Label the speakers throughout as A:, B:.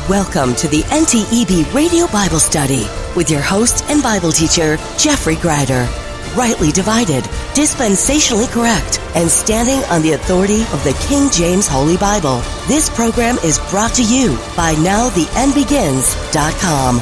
A: Welcome to the NTEB Radio Bible Study with your host and Bible teacher, Jeffrey Greider. Rightly divided, dispensationally correct, and standing on the authority of the King James Holy Bible. This program is brought to you by NowTheEndBegins.com.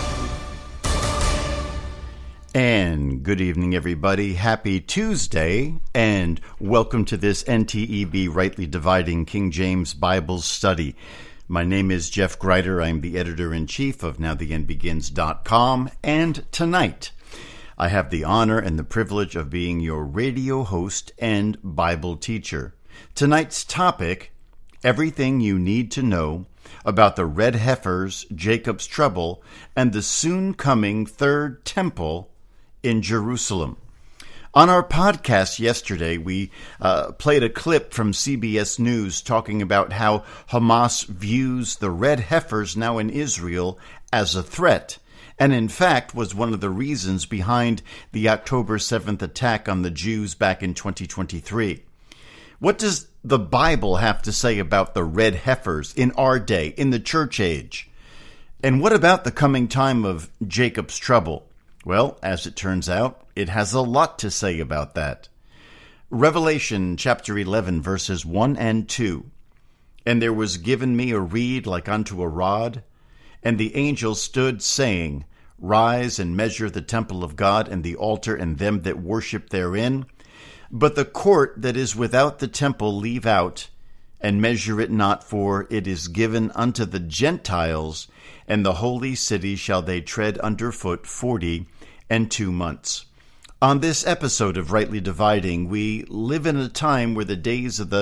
B: And good evening, everybody. Happy Tuesday, and welcome to this NTEB Rightly Dividing King James Bible Study. My name is Jeff Greider. I'm the editor-in-chief of NowTheEndBegins.com, and tonight I have the honor and the privilege of being your radio host and Bible teacher. Tonight's topic, everything you need to know about the red heifers, Jacob's trouble, and the soon-coming third temple in Jerusalem. On our podcast yesterday, we played a clip from CBS News talking about how Hamas views the red heifers now in Israel as a threat, and in fact was one of the reasons behind the October 7th attack on the Jews back in 2023. What does the Bible have to say about the red heifers in our day, in the church age? And what about the coming time of Jacob's trouble? Well, as it turns out, it has a lot to say about that. Revelation chapter 11, verses 1 and 2. And there was given me a reed like unto a rod, and the angel stood, saying, Rise and measure the temple of God and the altar and them that worship therein. But the court that is without the temple leave out, and measure it not, for it is given unto the Gentiles, and the holy city shall they tread under foot 42 months. On this episode of Rightly Dividing, we live in a time where the days of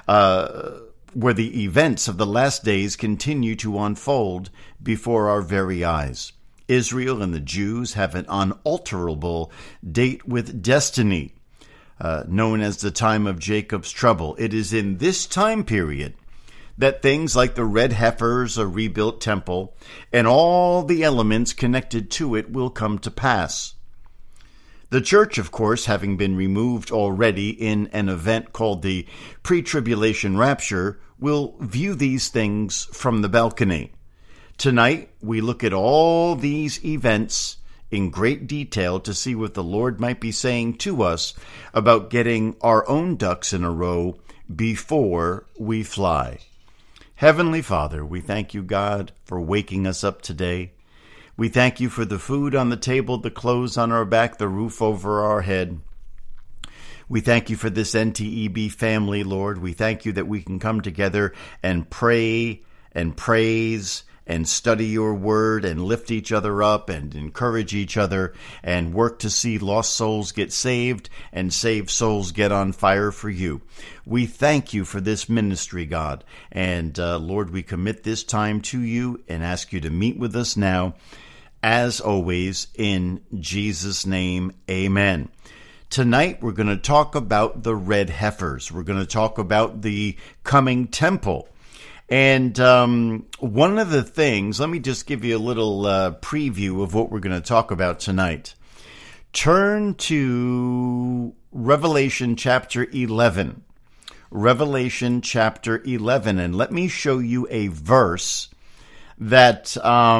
B: where the events of the last days continue to unfold before our very eyes. Israel and the Jews have an unalterable date with destiny, known as the time of Jacob's trouble. It is in this time period that things like the red heifers, a rebuilt temple, and all the elements connected to it will come to pass. The church, of course, having been removed already in an event called the pre-tribulation rapture, will view these things from the balcony. Tonight, we look at all these events in great detail to see what the Lord might be saying to us about getting our own ducks in a row before we fly. Heavenly Father, we thank you, God, for waking us up today. We thank you for the food on the table, the clothes on our back, the roof over our head. We thank you for this NTEB family, Lord. We thank you that we can come together and pray and praise and study your word and lift each other up and encourage each other and work to see lost souls get saved and saved souls get on fire for you. We thank you for this ministry, God. And Lord, we commit this time to you and ask you to meet with us now. As always, in Jesus' name, amen. Tonight, we're going to talk about the red heifers. We're going to talk about the coming temple. And one of the things, let me just give you a little preview of what we're going to talk about tonight. Turn to Revelation chapter 11. Revelation chapter 11. And let me show you a verse that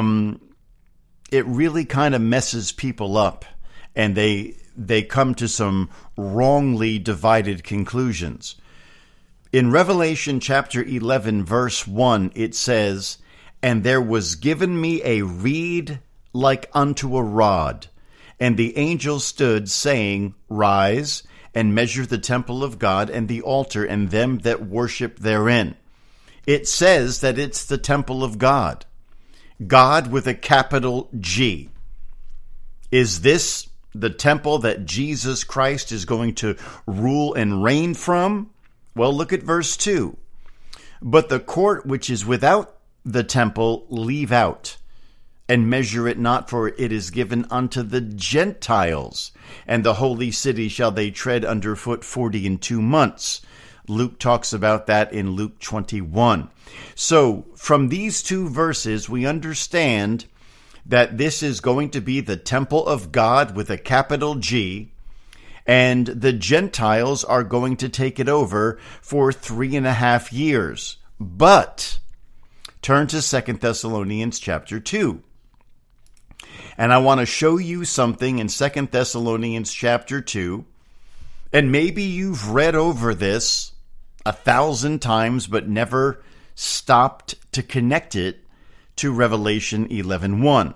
B: it really kind of messes people up, and they come to some wrongly divided conclusions. In Revelation chapter 11, verse 1, it says, And there was given me a reed like unto a rod, and the angel stood, saying, Rise, and measure the temple of God and the altar and them that worship therein. It says that it's the temple of God. God with a capital G. Is this the temple that Jesus Christ is going to rule and reign from? Well, look at verse 2. But the court which is without the temple leave out, and measure it not, for it is given unto the Gentiles, and the holy city shall they tread under foot 42 months. Luke talks about that in Luke 21. So from these two verses, we understand that this is going to be the temple of God with a capital G, and the Gentiles are going to take it over for 3.5 years. But turn to 2 Thessalonians chapter 2. And I want to show you something in 2 Thessalonians chapter 2. And maybe you've read over this 1,000 times, but never stopped to connect it to Revelation 11:1.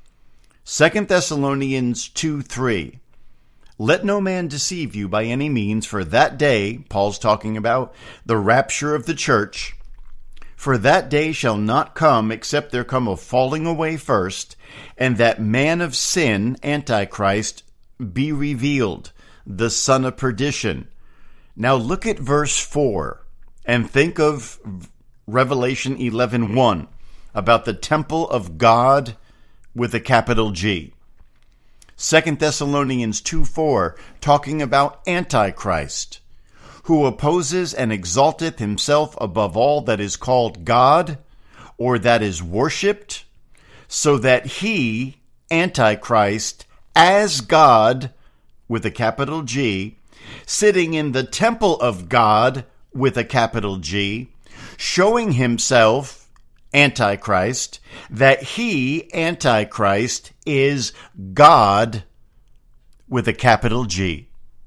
B: 2 Thessalonians 2:3. Let no man deceive you by any means, for that day, Paul's talking about the rapture of the church, for that day shall not come except there come a falling away first, and that man of sin, Antichrist, be revealed, the son of perdition. Now look at verse 4 and think of Revelation 11:1 about the temple of God with a capital G. 2 Thessalonians 2:4 talking about Antichrist, who opposes and exalteth himself above all that is called God or that is worshipped, so that he, Antichrist, as God with a capital G, sitting in the temple of God with a capital G, showing himself, Antichrist, that he, Antichrist, is God with a capital G.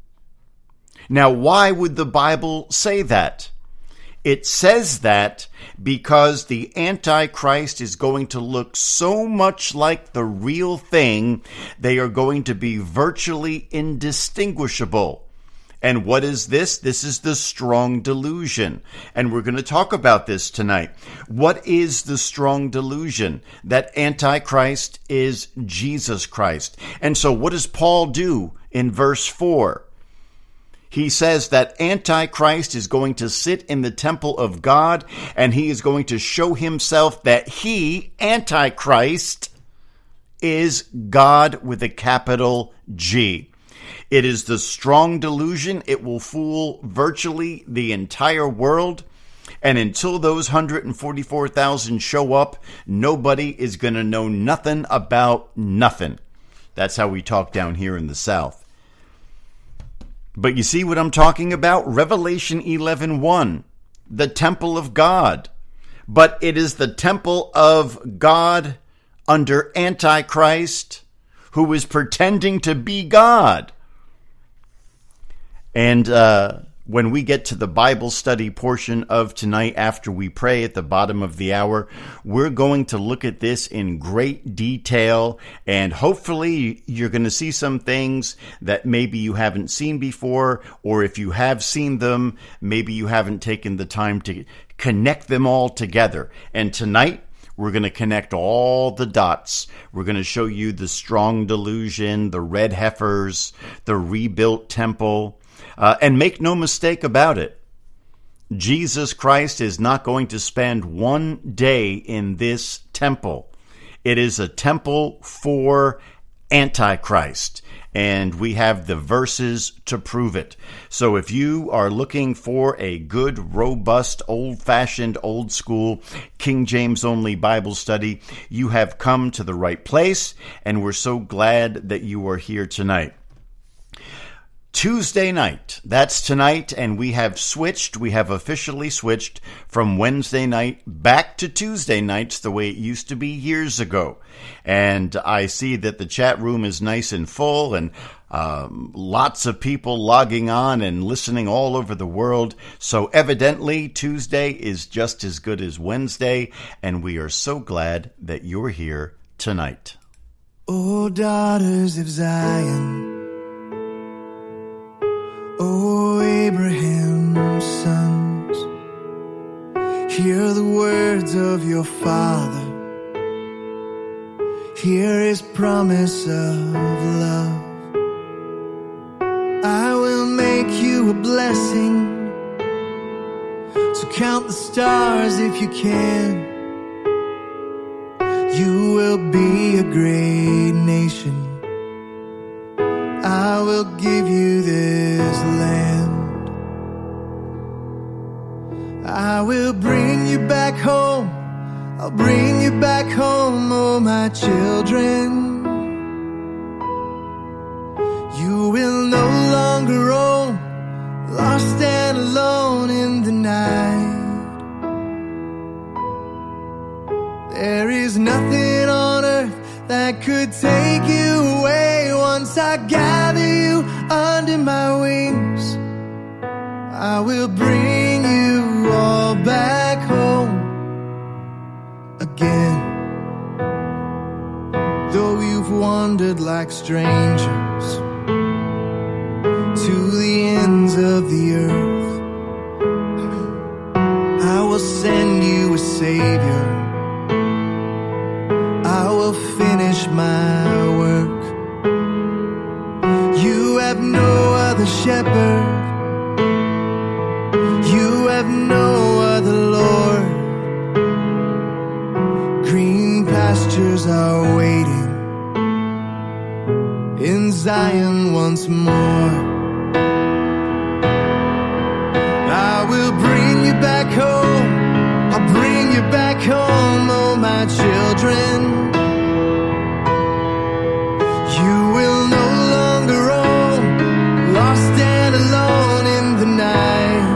B: Now, why would the Bible say that? It says that because the Antichrist is going to look so much like the real thing, they are going to be virtually indistinguishable. And what is this? This is the strong delusion. And we're going to talk about this tonight. What is the strong delusion? That Antichrist is Jesus Christ. And so what does Paul do in verse 4? He says that Antichrist is going to sit in the temple of God, and he is going to show himself that he, Antichrist, is God with a capital G. It is the strong delusion. It will fool virtually the entire world. And until those 144,000 show up, nobody is going to know nothing about nothing. That's how we talk down here in the South. But you see what I'm talking about? Revelation 11:1, the temple of God. But it is the temple of God under Antichrist, who is pretending to be God. And when we get to the Bible study portion of tonight, after we pray at the bottom of the hour, we're going to look at this in great detail, and hopefully you're going to see some things that maybe you haven't seen before, or if you have seen them, maybe you haven't taken the time to connect them all together. And tonight, we're going to connect all the dots. We're going to show you the strong delusion, the red heifers, the rebuilt temple. And make no mistake about it, Jesus Christ is not going to spend one day in this temple. It is a temple for Antichrist, and we have the verses to prove it. So if you are looking for a good, robust, old-fashioned, old-school, King James-only Bible study, you have come to the right place, and we're so glad that you are here tonight. Tuesday night, that's tonight, and we have officially switched from Wednesday night back to Tuesday nights the way it used to be years ago. And I see that the chat room is nice and full, and lots of people logging on and listening all over the world. So evidently, Tuesday is just as good as Wednesday, and we are so glad that you're here tonight.
C: O daughters of Zion, O Abraham's sons, hear the words of your father, hear his promise of love. I will make you a blessing, so count the stars if you can. You will be a great nation. I will give you this land. I will bring you back home. I'll bring you back home, oh my children. You will no longer roam, lost and alone in the night. There is nothing on earth that could take you away. Once I gather you under my wings, I will bring you all back home again. Though you've wandered like strangers to the ends of the earth, I will send you a Savior. I will finish my work. You have no other shepherd. You have no other Lord. Green pastures are waiting in Zion once more. I will bring you back home. I'll bring you back home, oh my children. You will no longer roam, lost and alone in the night.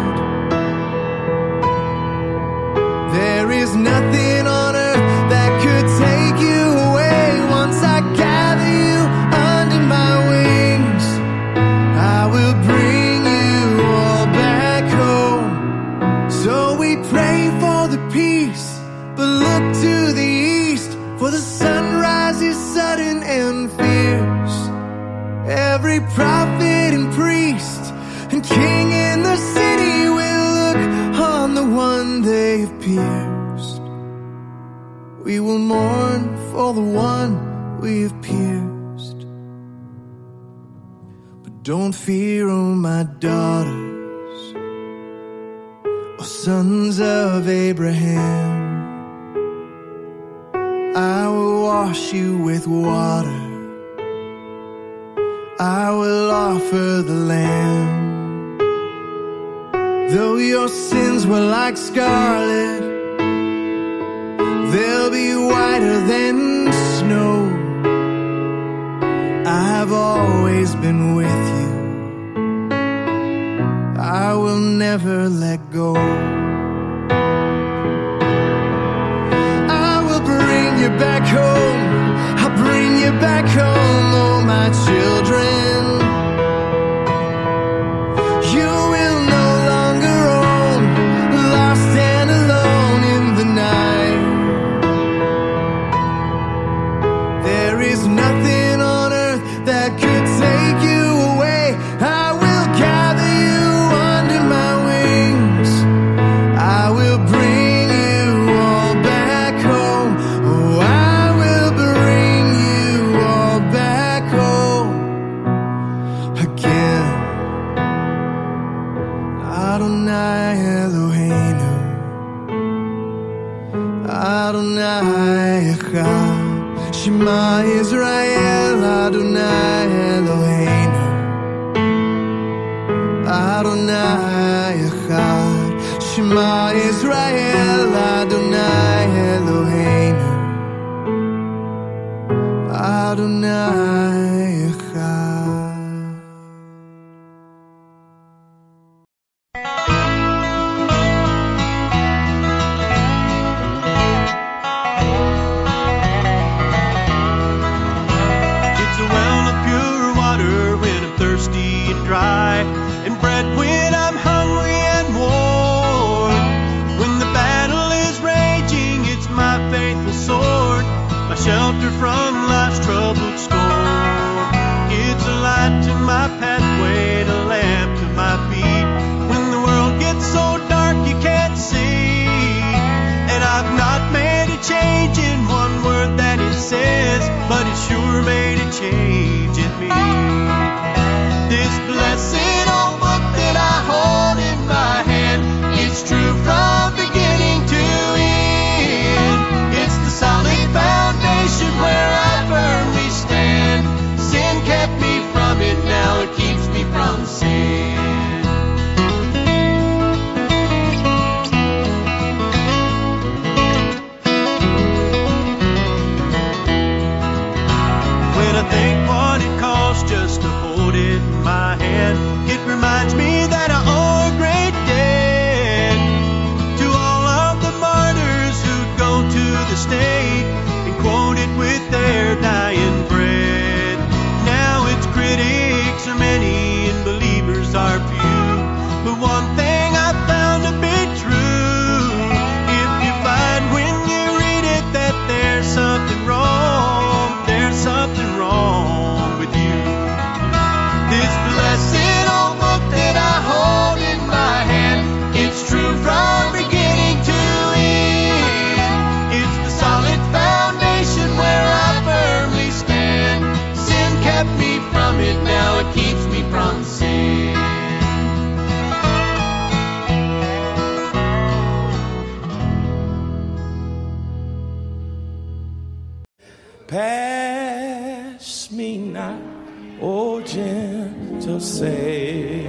C: There is nothing on earth that could take you away. Once I gather you under my wings, I will bring you all back home. So we pray for the peace, but look to the east, for the sunrise is sudden and fierce. Every prophet and priest and king in the city will look on the one they've pierced. We will mourn for the one we've pierced. But don't fear, oh my daughters, oh sons of Abraham. I will wash you with water. I will offer the Lamb. Though your sins were like scarlet, they'll be whiter than snow. I have always been with you. I will never let go. I will bring you back home. I'll bring you back home, oh my children. You will no longer roam, lost and alone in the night. There is nothing on earth that could take you away. I will gather you under my wings. I will bring you all back home. Oh, I will bring you all back home again. Adonai Eloheinu, Adonai Echad. Shema Israel, Adonai Eloheinu, Adonai Echad. Shema Israel, Adonai Eloheinu, Adonai Echad.
D: It's a well of pure water when I'm thirsty and dry, and bread when I'm hungry and warm. When the battle is raging, it's my faithful sword, my shelter from life's troubled storm. It's a light to my pathway, and a lamp to my feet. When the world gets so dark you can't see, and I've not made a change in one word that it says, but it sure made a change in me. This blessed old book that I hold in my hand, it's true from beginning to end. It's the solid foundation where I firmly stand.
E: Pass me not, O gentle Savior.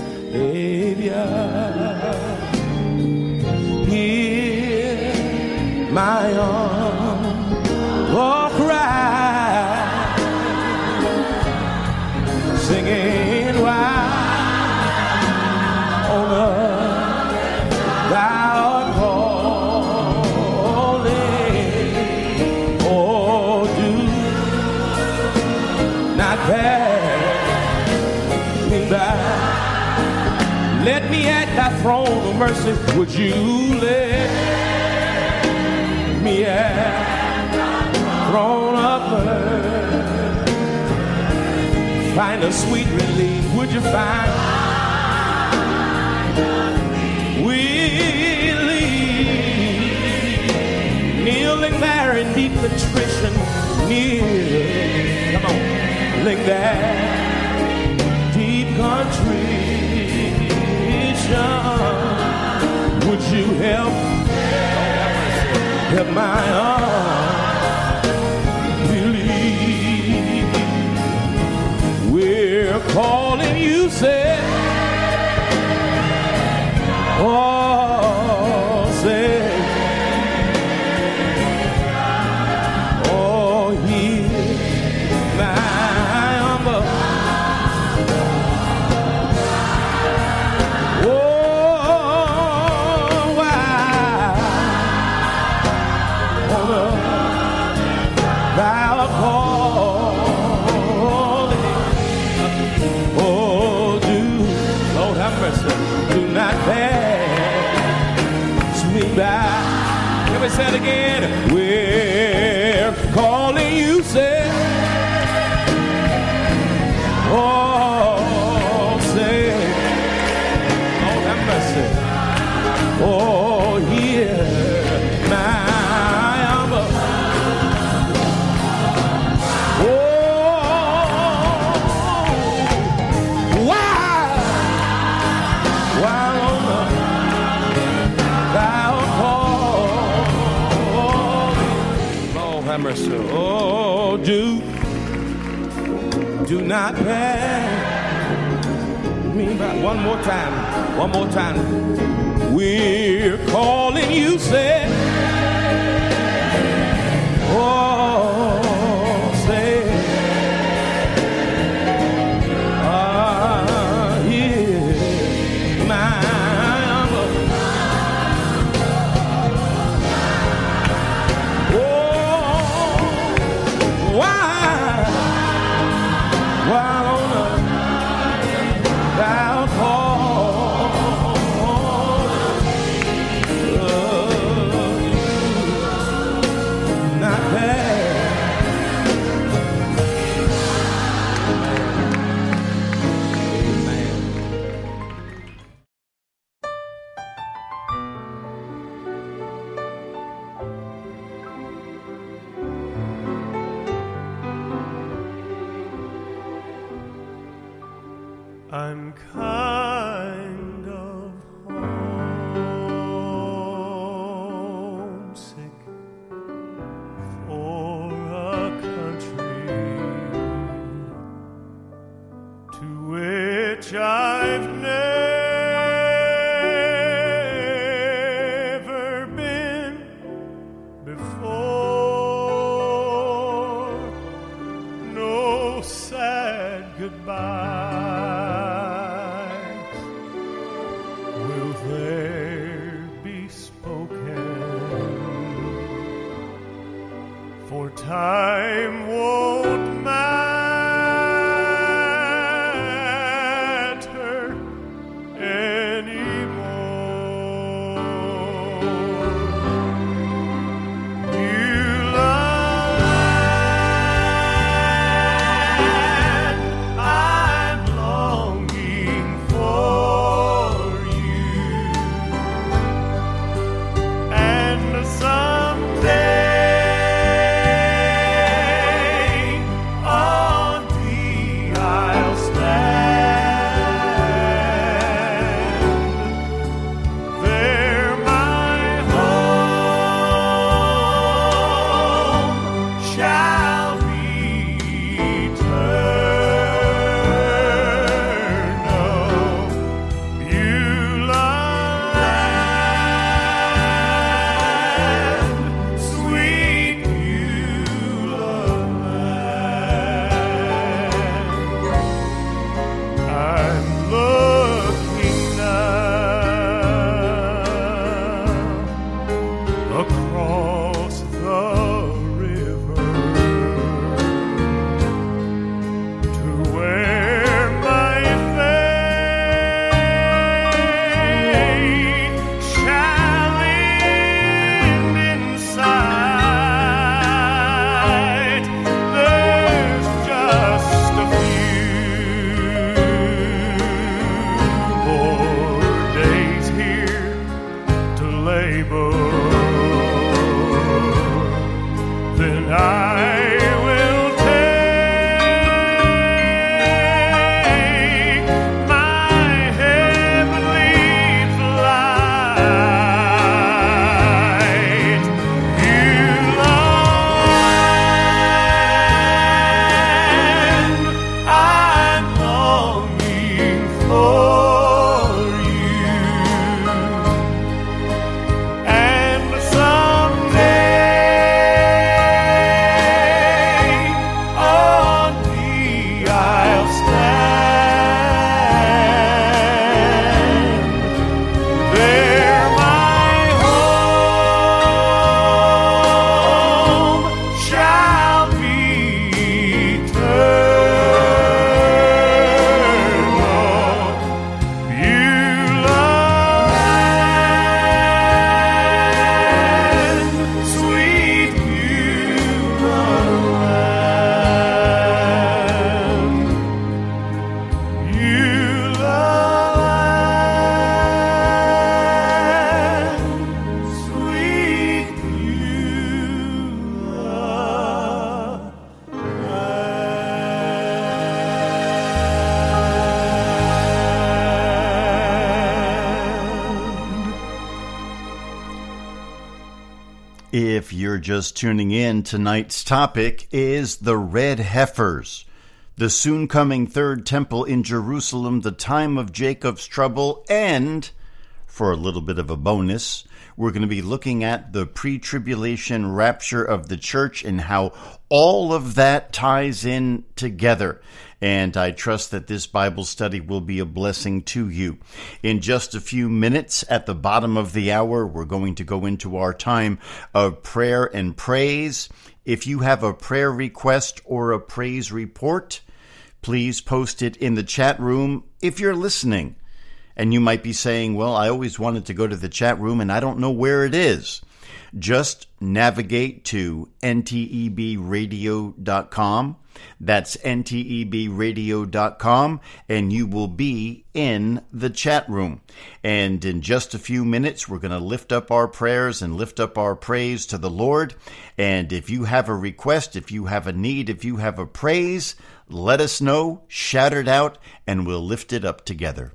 E: Hear my humble cry, singing while on earth thou art calling. Oh, do not pass me by. Let me at thy throne of mercy. Would you let me at thy throne of mercy? Find a sweet relief. Would you find kneeling there in deep contrition, come on, kneeling there, deep contrition. Would you help my unbelief? We're calling you, say, oh, say. Do not pass me by. Can we say it again? We're calling you, say, oh, say, oh, have mercy. Oh, hear my humble. Mercy. Oh, do not pass me by. One more time. We're calling you, say, oh, say, hear my
D: I'm kind of homesick for a country to which I've never been before. No sad goodbye. For time won't matter anymore. Dear land, I'm longing for you, and someday
B: If you're just tuning in, tonight's topic is the red heifers, the soon-coming third temple in Jerusalem, the time of Jacob's trouble, and, for a little bit of a bonus, we're going to be looking at the pre-tribulation rapture of the church and how all of that ties in together. And I trust that this Bible study will be a blessing to you. In just a few minutes, at the bottom of the hour, we're going to go into our time of prayer and praise. If you have a prayer request or a praise report, please post it in the chat room. If you're listening, and you might be saying, well, I always wanted to go to the chat room and I don't know where it is. Just navigate to ntebradio.com. That's ntebradio.com, and you will be in the chat room. And in just a few minutes, we're going to lift up our prayers and lift up our praise to the Lord. And if you have a request, if you have a need, if you have a praise, let us know, shout it out, and we'll lift it up together.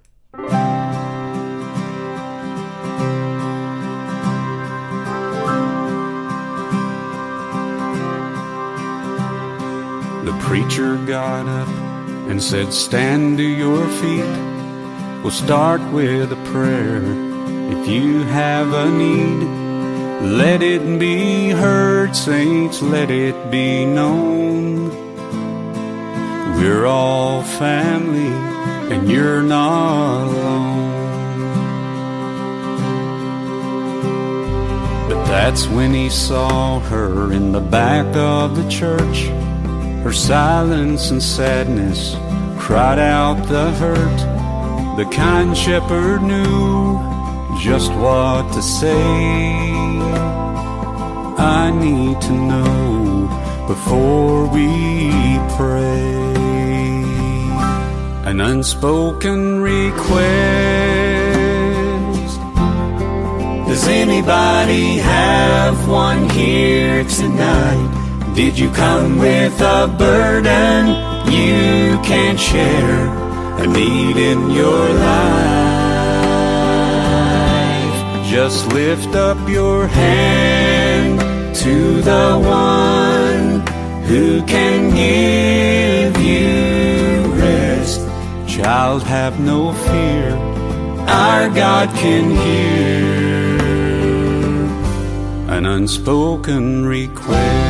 F: The preacher got up and said, stand to your feet. We'll start with a prayer. If you have a need, let it be heard, saints, let it be known. We're all family and you're not alone. But that's when he saw her in the back of the church. Her silence and sadness cried out the hurt. The kind shepherd knew just what to say. I need to know before we pray. An unspoken request. Does anybody have one here tonight? Did you come with a burden you can't share? A need in your life? Just lift up your hand to the one who can give you rest. Child, have no fear, our God can hear an unspoken request.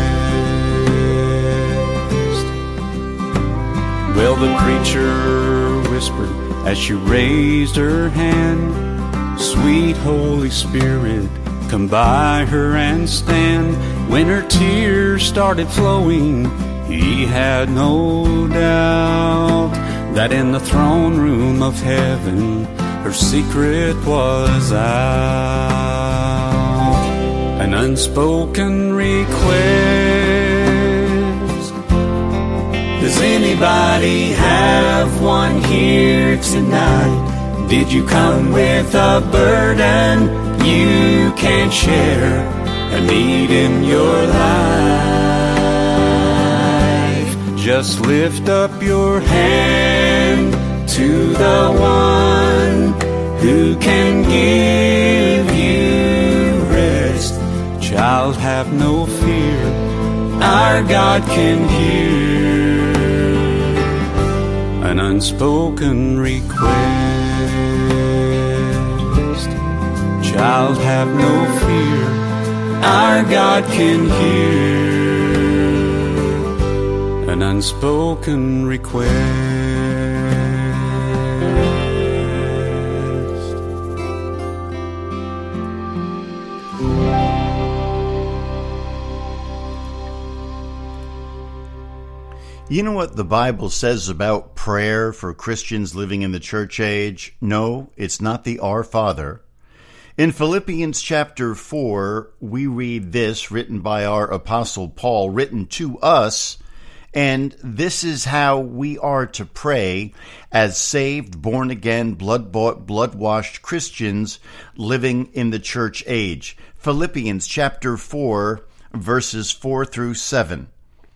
F: Well, the preacher whispered as she raised her hand, sweet Holy Spirit, come by her and stand. When her tears started flowing, he had no doubt that in the throne room of heaven, her secret was out. An unspoken request. Does anybody have one here tonight? Did you come with a burden you can't share? A need in your life? Just lift up your hand to the one who can give you rest. Child, have no fear, our God can hear an unspoken request. Child, have no fear, our God can hear an unspoken request.
B: You know what the Bible says about prayer for Christians living in the church age? No, it's not the Our Father. In Philippians chapter 4, we read this, written by our Apostle Paul, written to us, and this is how we are to pray as saved, born-again, blood-bought, blood-washed Christians living in the church age. Philippians chapter 4, verses 4 through 7.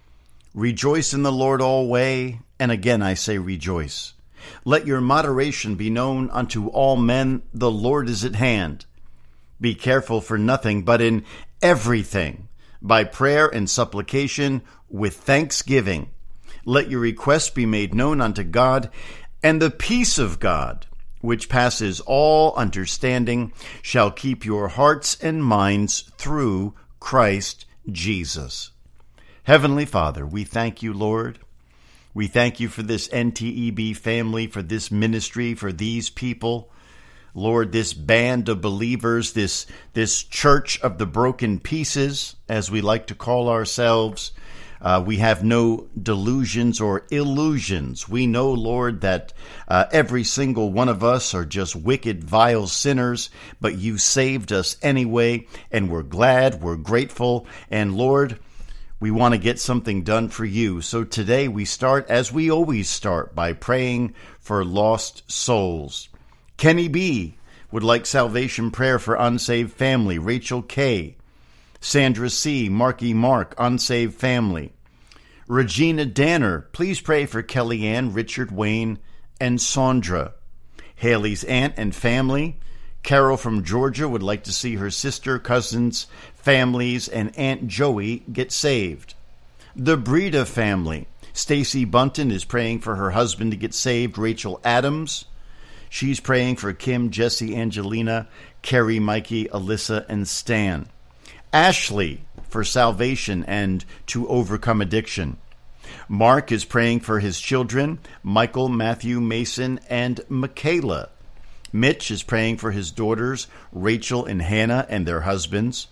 B: Rejoice in the Lord always, and again I say rejoice. Let your moderation be known unto all men, the Lord is at hand. Be careful for nothing, but in everything, by prayer and supplication, with thanksgiving. Let your requests be made known unto God, and the peace of God, which passes all understanding, shall keep your hearts and minds through Christ Jesus. Heavenly Father, we thank you, Lord. We thank you for this NTEB family, for this ministry, for these people. Lord, this band of believers, this church of the broken pieces, as we like to call ourselves. We have no delusions or illusions. We know, Lord, that every single one of us are just wicked, vile sinners, but you saved us anyway, and we're glad, we're grateful, and Lord, we want to get something done for you. So today we start, as we always start, by praying for lost souls. Kenny B. would like salvation prayer for unsaved family. Rachel K. Sandra C. Marky Mark, unsaved family. Regina Danner, please pray for Kellyanne, Richard Wayne, and Sandra. Haley's aunt and family. Carol from Georgia would like to see her sister, cousins, families, and Aunt Joey get saved. The Breda family. Stacy Bunton is praying for her husband to get saved, Rachel Adams. She's praying for Kim, Jesse, Angelina, Carrie, Mikey, Alyssa, and Stan. Ashley for salvation and to overcome addiction. Mark is praying for his children, Michael, Matthew, Mason, and Michaela. Mitch is praying for his daughters, Rachel and Hannah, and their husbands.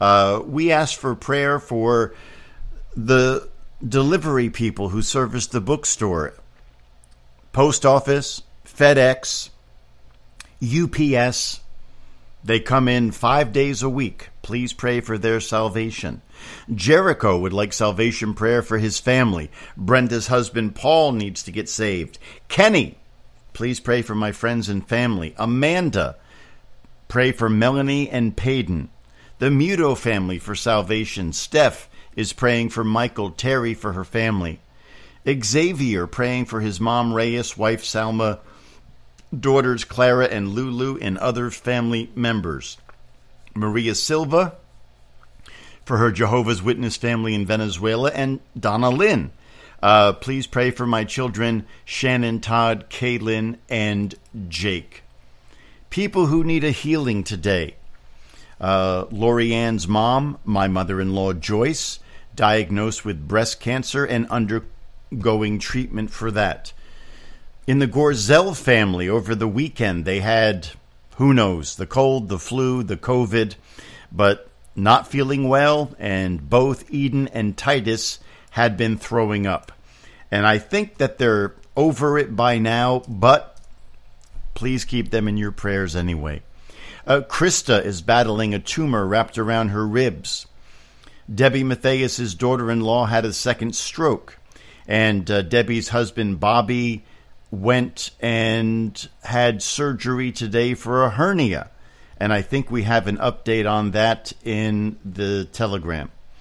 B: We ask for prayer for the delivery people who service the bookstore, post office, FedEx, UPS. They come in 5 days a week. Please pray for their salvation. Jericho would like salvation prayer for his family. Brenda's husband, Paul, needs to get saved. Kenny, please pray for my friends and family. Amanda, pray for Melanie and Payton. The Muto family for salvation. Steph is praying for Michael. Terry for her family. Xavier praying for his mom, Reyes, wife, Salma, daughters, Clara and Lulu, and other family members. Maria Silva for her Jehovah's Witness family in Venezuela. And Donna Lynn. Please pray for my children, Shannon, Todd, Kaylin, and Jake. People who need a healing today. Lori Ann's mom, my mother-in-law, Joyce, diagnosed with breast cancer and undergoing treatment for that. In the Gorzel family, over the weekend, they had, who knows, the cold, the flu, the COVID, but not feeling well, and both Eden and Titus had been throwing up. And I think that they're over it by now, but please keep them in your prayers anyway. Krista is battling a tumor wrapped around her ribs. Debbie Matthias' daughter-in-law had a second stroke. And Debbie's husband, Bobby, went and had surgery today for a hernia. And I think we have an update on that in the Telegram.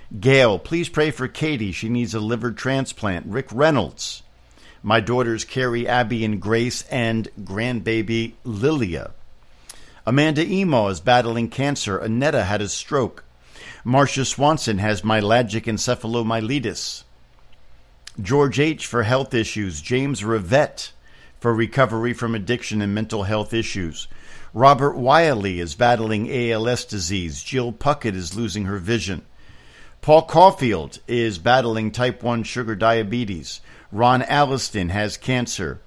B: Gail, please pray for Katie. She needs a liver transplant. Rick Reynolds. My daughters Carrie, Abby, and Grace, and grandbaby Lilia. Amanda Emo is battling cancer. Annetta had a stroke. Marcia Swanson has myalgic encephalomyelitis. George H. for health issues. James Rivette for recovery from addiction and mental health issues. Robert Wiley is battling ALS disease. Jill Puckett is losing her vision. Paul Caulfield is battling type 1 sugar diabetes. Ron Alliston has cancer.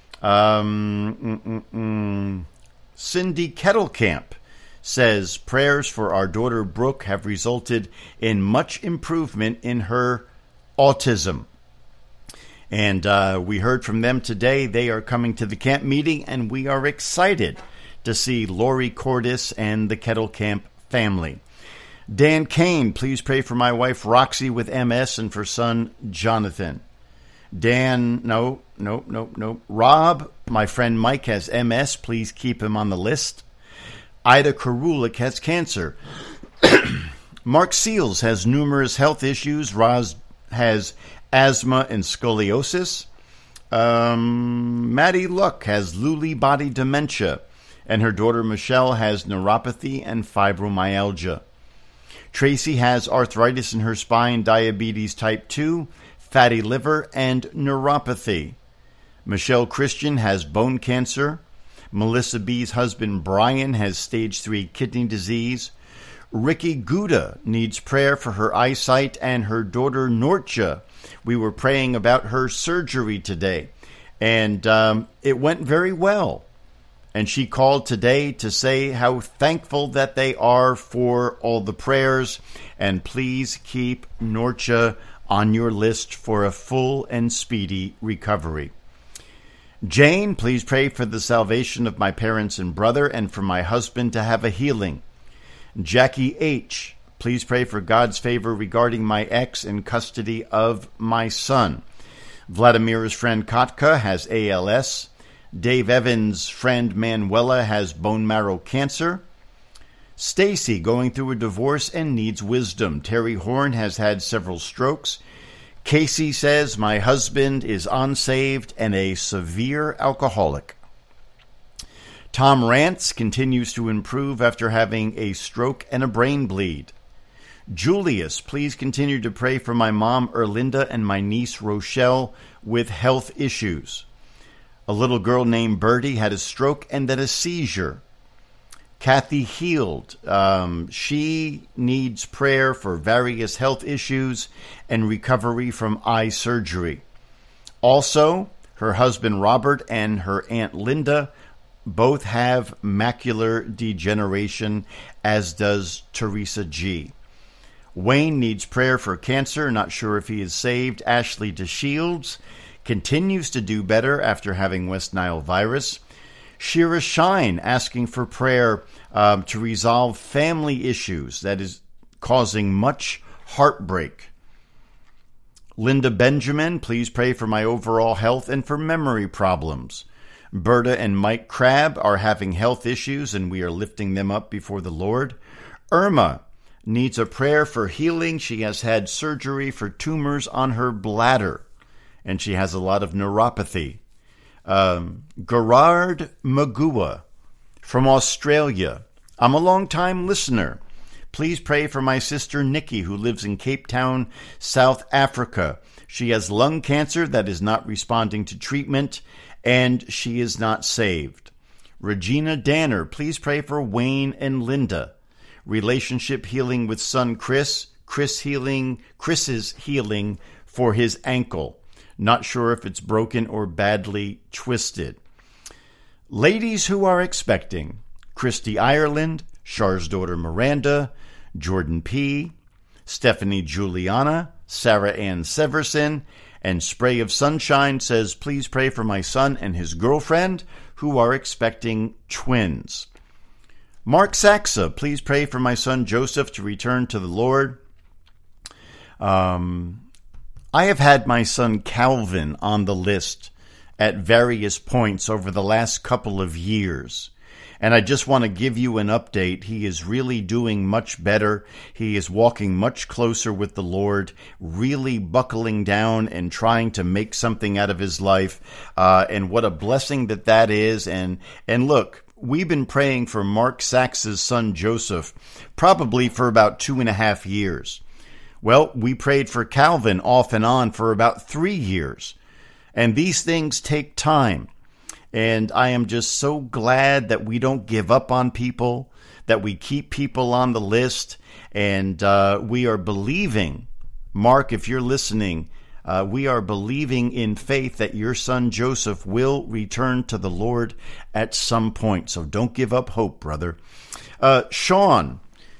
B: Cindy Kettlecamp says prayers for our daughter Brooke have resulted in much improvement in her autism. And we heard from them today. They are coming to the camp meeting, and we are excited to see Lori Cordis and the Kettlecamp family. Dan Kane, please pray for my wife Roxy with MS and for son Jonathan. Dan, no. Rob, my friend Mike has MS. Please keep him on the list. Ida Karulik has cancer. Mark Seals has numerous health issues. Roz has asthma and scoliosis. Maddie Luck has Lewy body dementia. And her daughter Michelle has neuropathy and fibromyalgia. Tracy has arthritis in her spine, diabetes type 2, fatty liver, and neuropathy. Michelle Christian has bone cancer. Melissa B's husband Brian has stage 3 kidney disease. Ricky Gouda needs prayer for her eyesight, and her daughter Nortja. We were praying about her surgery today, and it went very well. And she called today to say how thankful that they are for all the prayers. And please keep Nortja on your list for a full and speedy recovery. Jane, please pray for the salvation of my parents and brother and for my husband to have a healing. Jackie H., please pray for God's favor regarding my ex in custody of my son. Vladimir's friend Katka has ALS. Dave Evans' friend Manuela has bone marrow cancer. Stacy going through a divorce and needs wisdom. Terry Horn has had several strokes. Casey says, my husband is unsaved and a severe alcoholic. Tom Rantz continues to improve after having a stroke and a brain bleed. Julius, please continue to pray for my mom Erlinda and my niece Rochelle with health issues. A little girl named Birdie had a stroke and then a seizure. Kathy Healed, she needs prayer for various health issues and recovery from eye surgery. Also, her husband Robert and her Aunt Linda both have macular degeneration, as does Teresa G. Wayne needs prayer for cancer, not sure if he is saved. Ashley DeShields continues to do better after having West Nile virus. Shira Shine asking for prayer to resolve family issues that is causing much heartbreak. Linda Benjamin, please pray for my overall health and for memory problems. Berta and Mike Crabb are having health issues and we are lifting them up before the Lord. Irma needs a prayer for healing. She has had surgery for tumors on her bladder, and she has a lot of neuropathy. Gerard Magua from Australia. I'm a long-time listener. Please pray for my sister Nikki, who lives in Cape Town, South Africa. She has lung cancer that is not responding to treatment, and she is not saved. Regina Danner, please pray for Wayne and Linda. Relationship healing with son Chris. Chris's healing for his ankle. Not sure if it's broken or badly twisted. Ladies who are expecting: Christy Ireland, Char's daughter Miranda, Jordan P., Stephanie Juliana, Sarah Ann Severson, and Spray of Sunshine says, please pray for my son and his girlfriend who are expecting twins. Mark Saxa, please pray for my son Joseph to return to the Lord. I have had my son Calvin on the list at various points over the last couple of years, And I just want to give you an update. He is really doing much better. He is walking much closer with the Lord, really buckling down and trying to make something out of his life. And what a blessing that is. And look, we've been praying for Mark Sachs's son Joseph probably for about 2.5 years. Well, we prayed for Calvin off and on for about 3 years. And these things take time. And I am just so glad that we don't give up on people, that we keep people on the list. And we are believing, Mark, if you're listening, we are believing in faith that your son Joseph will return to the Lord at some point. So don't give up hope, brother. Sean,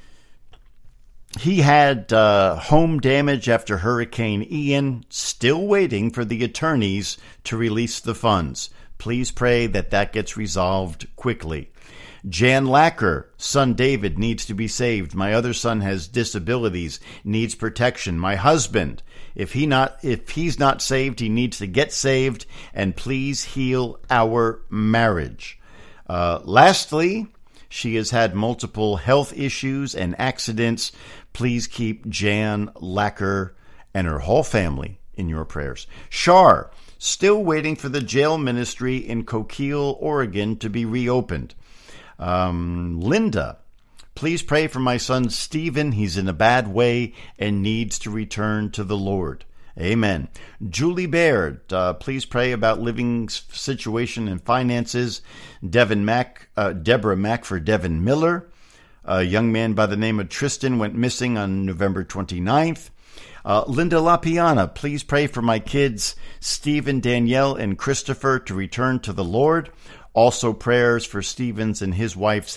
B: he had home damage after Hurricane Ian, still waiting for the attorneys to release the funds. Please pray that gets resolved quickly. Jan Lacker, son David, needs to be saved. My other son has disabilities, needs protection. My husband, if he's not saved, he needs to get saved, and please heal our marriage. Lastly, she has had multiple health issues and accidents. Please keep Jan Lacker and her whole family in your prayers. Shar, still waiting for the jail ministry in Coquille, Oregon to be reopened. Linda, please pray for my son Stephen. He's in a bad way and needs to return to the Lord. Amen. Julie Baird, please pray about living situation and finances. Deborah Mack for Devin Miller. A young man by the name of Tristan went missing on November 29th. Linda LaPiana, please pray for my kids, Stephen, Danielle, and Christopher, to return to the Lord. Also prayers for Stephen and his wife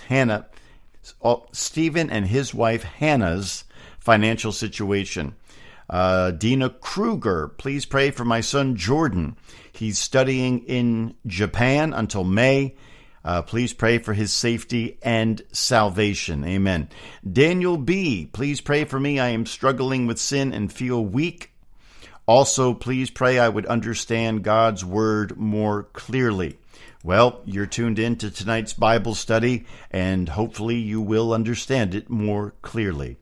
B: Hannah's financial situation. Dina Kruger, please pray for my son Jordan. He's studying in Japan until May. Please pray for his safety and salvation. Amen. Daniel B., please pray for me. I am struggling with sin and feel weak. Also, please pray I would understand God's word more clearly. Well, you're tuned in to tonight's Bible study, and hopefully you will understand it more clearly.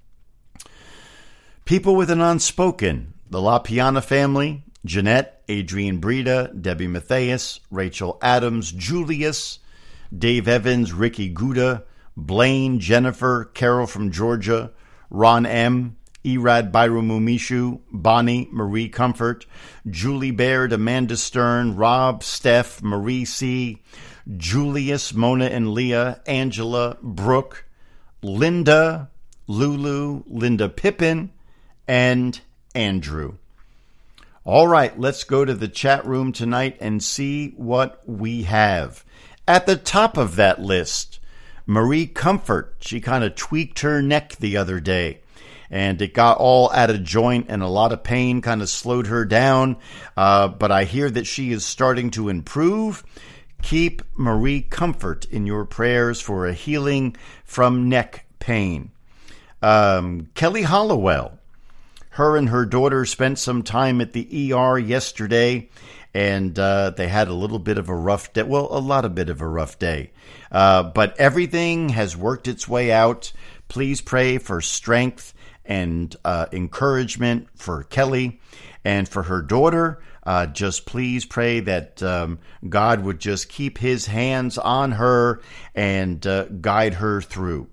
B: People with an unspoken, the LaPiana family, Jeanette, Adrian Breda, Debbie Matthias, Rachel Adams, Julius, Dave Evans, Ricky Gouda, Blaine, Jennifer, Carol from Georgia, Ron M., Erad Byramumishu, Bonnie, Marie Comfort, Julie Baird, Amanda Stern, Rob, Steph, Marie C., Julius, Mona and Leah, Angela, Brooke, Linda, Lulu, Linda Pippin, and Andrew. All right, let's go to the chat room tonight and see what we have. At the top of that list, Marie Comfort. She kind of tweaked her neck the other day, and it got all out of joint and a lot of pain kind of slowed her down. But I hear that she is starting to improve. Keep Marie Comfort in your prayers for a healing from neck pain. Kelly Hollowell. Her and her daughter spent some time at the ER yesterday, and they had a little bit of a rough day. Well, a lot of bit of a rough day. But everything has worked its way out. Please pray for strength and encouragement for Kelly and for her daughter. Just please pray that God would just keep his hands on her and guide her through.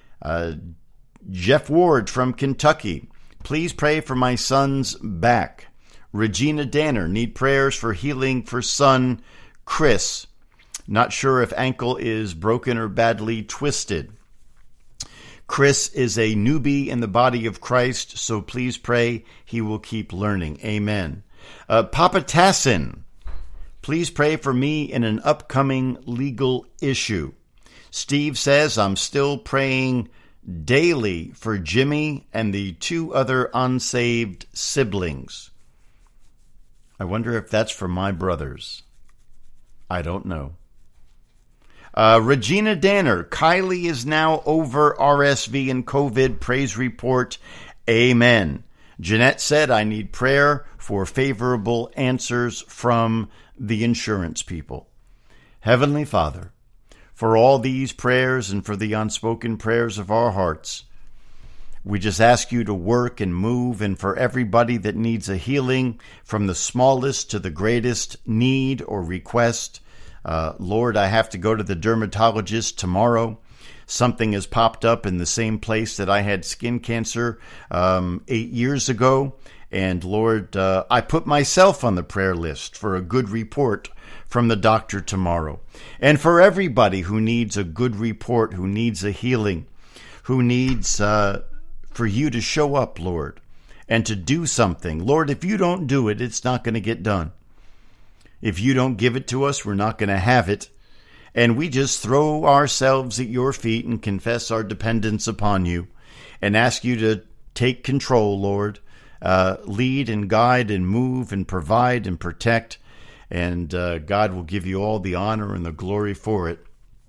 B: Jeff Ward from Kentucky. Please pray for my son's back. Regina Danner, need prayers for healing for son Chris. Not sure if ankle is broken or badly twisted. Chris is a newbie in the body of Christ, so please pray he will keep learning. Amen. Papa Tassin, please pray for me in an upcoming legal issue. Steve says I'm still praying daily for Jimmy and the 2 other unsaved siblings. I wonder if that's for my brothers. I don't know. Regina Danner, Kylie is over RSV and COVID. Praise report. Amen. Jeanette said, I need prayer for favorable answers from the insurance people. Heavenly Father, for all these prayers and for the unspoken prayers of our hearts. We just ask you to work and move, and for everybody that needs a healing, from the smallest to the greatest need or request. Lord, I have to go to the dermatologist tomorrow. Something has popped up in the same place that I had skin cancer 8 years ago. And Lord, I put myself on the prayer list for a good report from the doctor tomorrow. And for everybody who needs a good report, who needs a healing, who needs for you to show up, Lord, and to do something. Lord, if you don't do it, it's not going to get done. If you don't give it to us, we're not going to have it. And we just throw ourselves at your feet and confess our dependence upon you and ask you to take control, Lord. Lead and guide and move and provide and protect. And God will give you all the honor and the glory for it.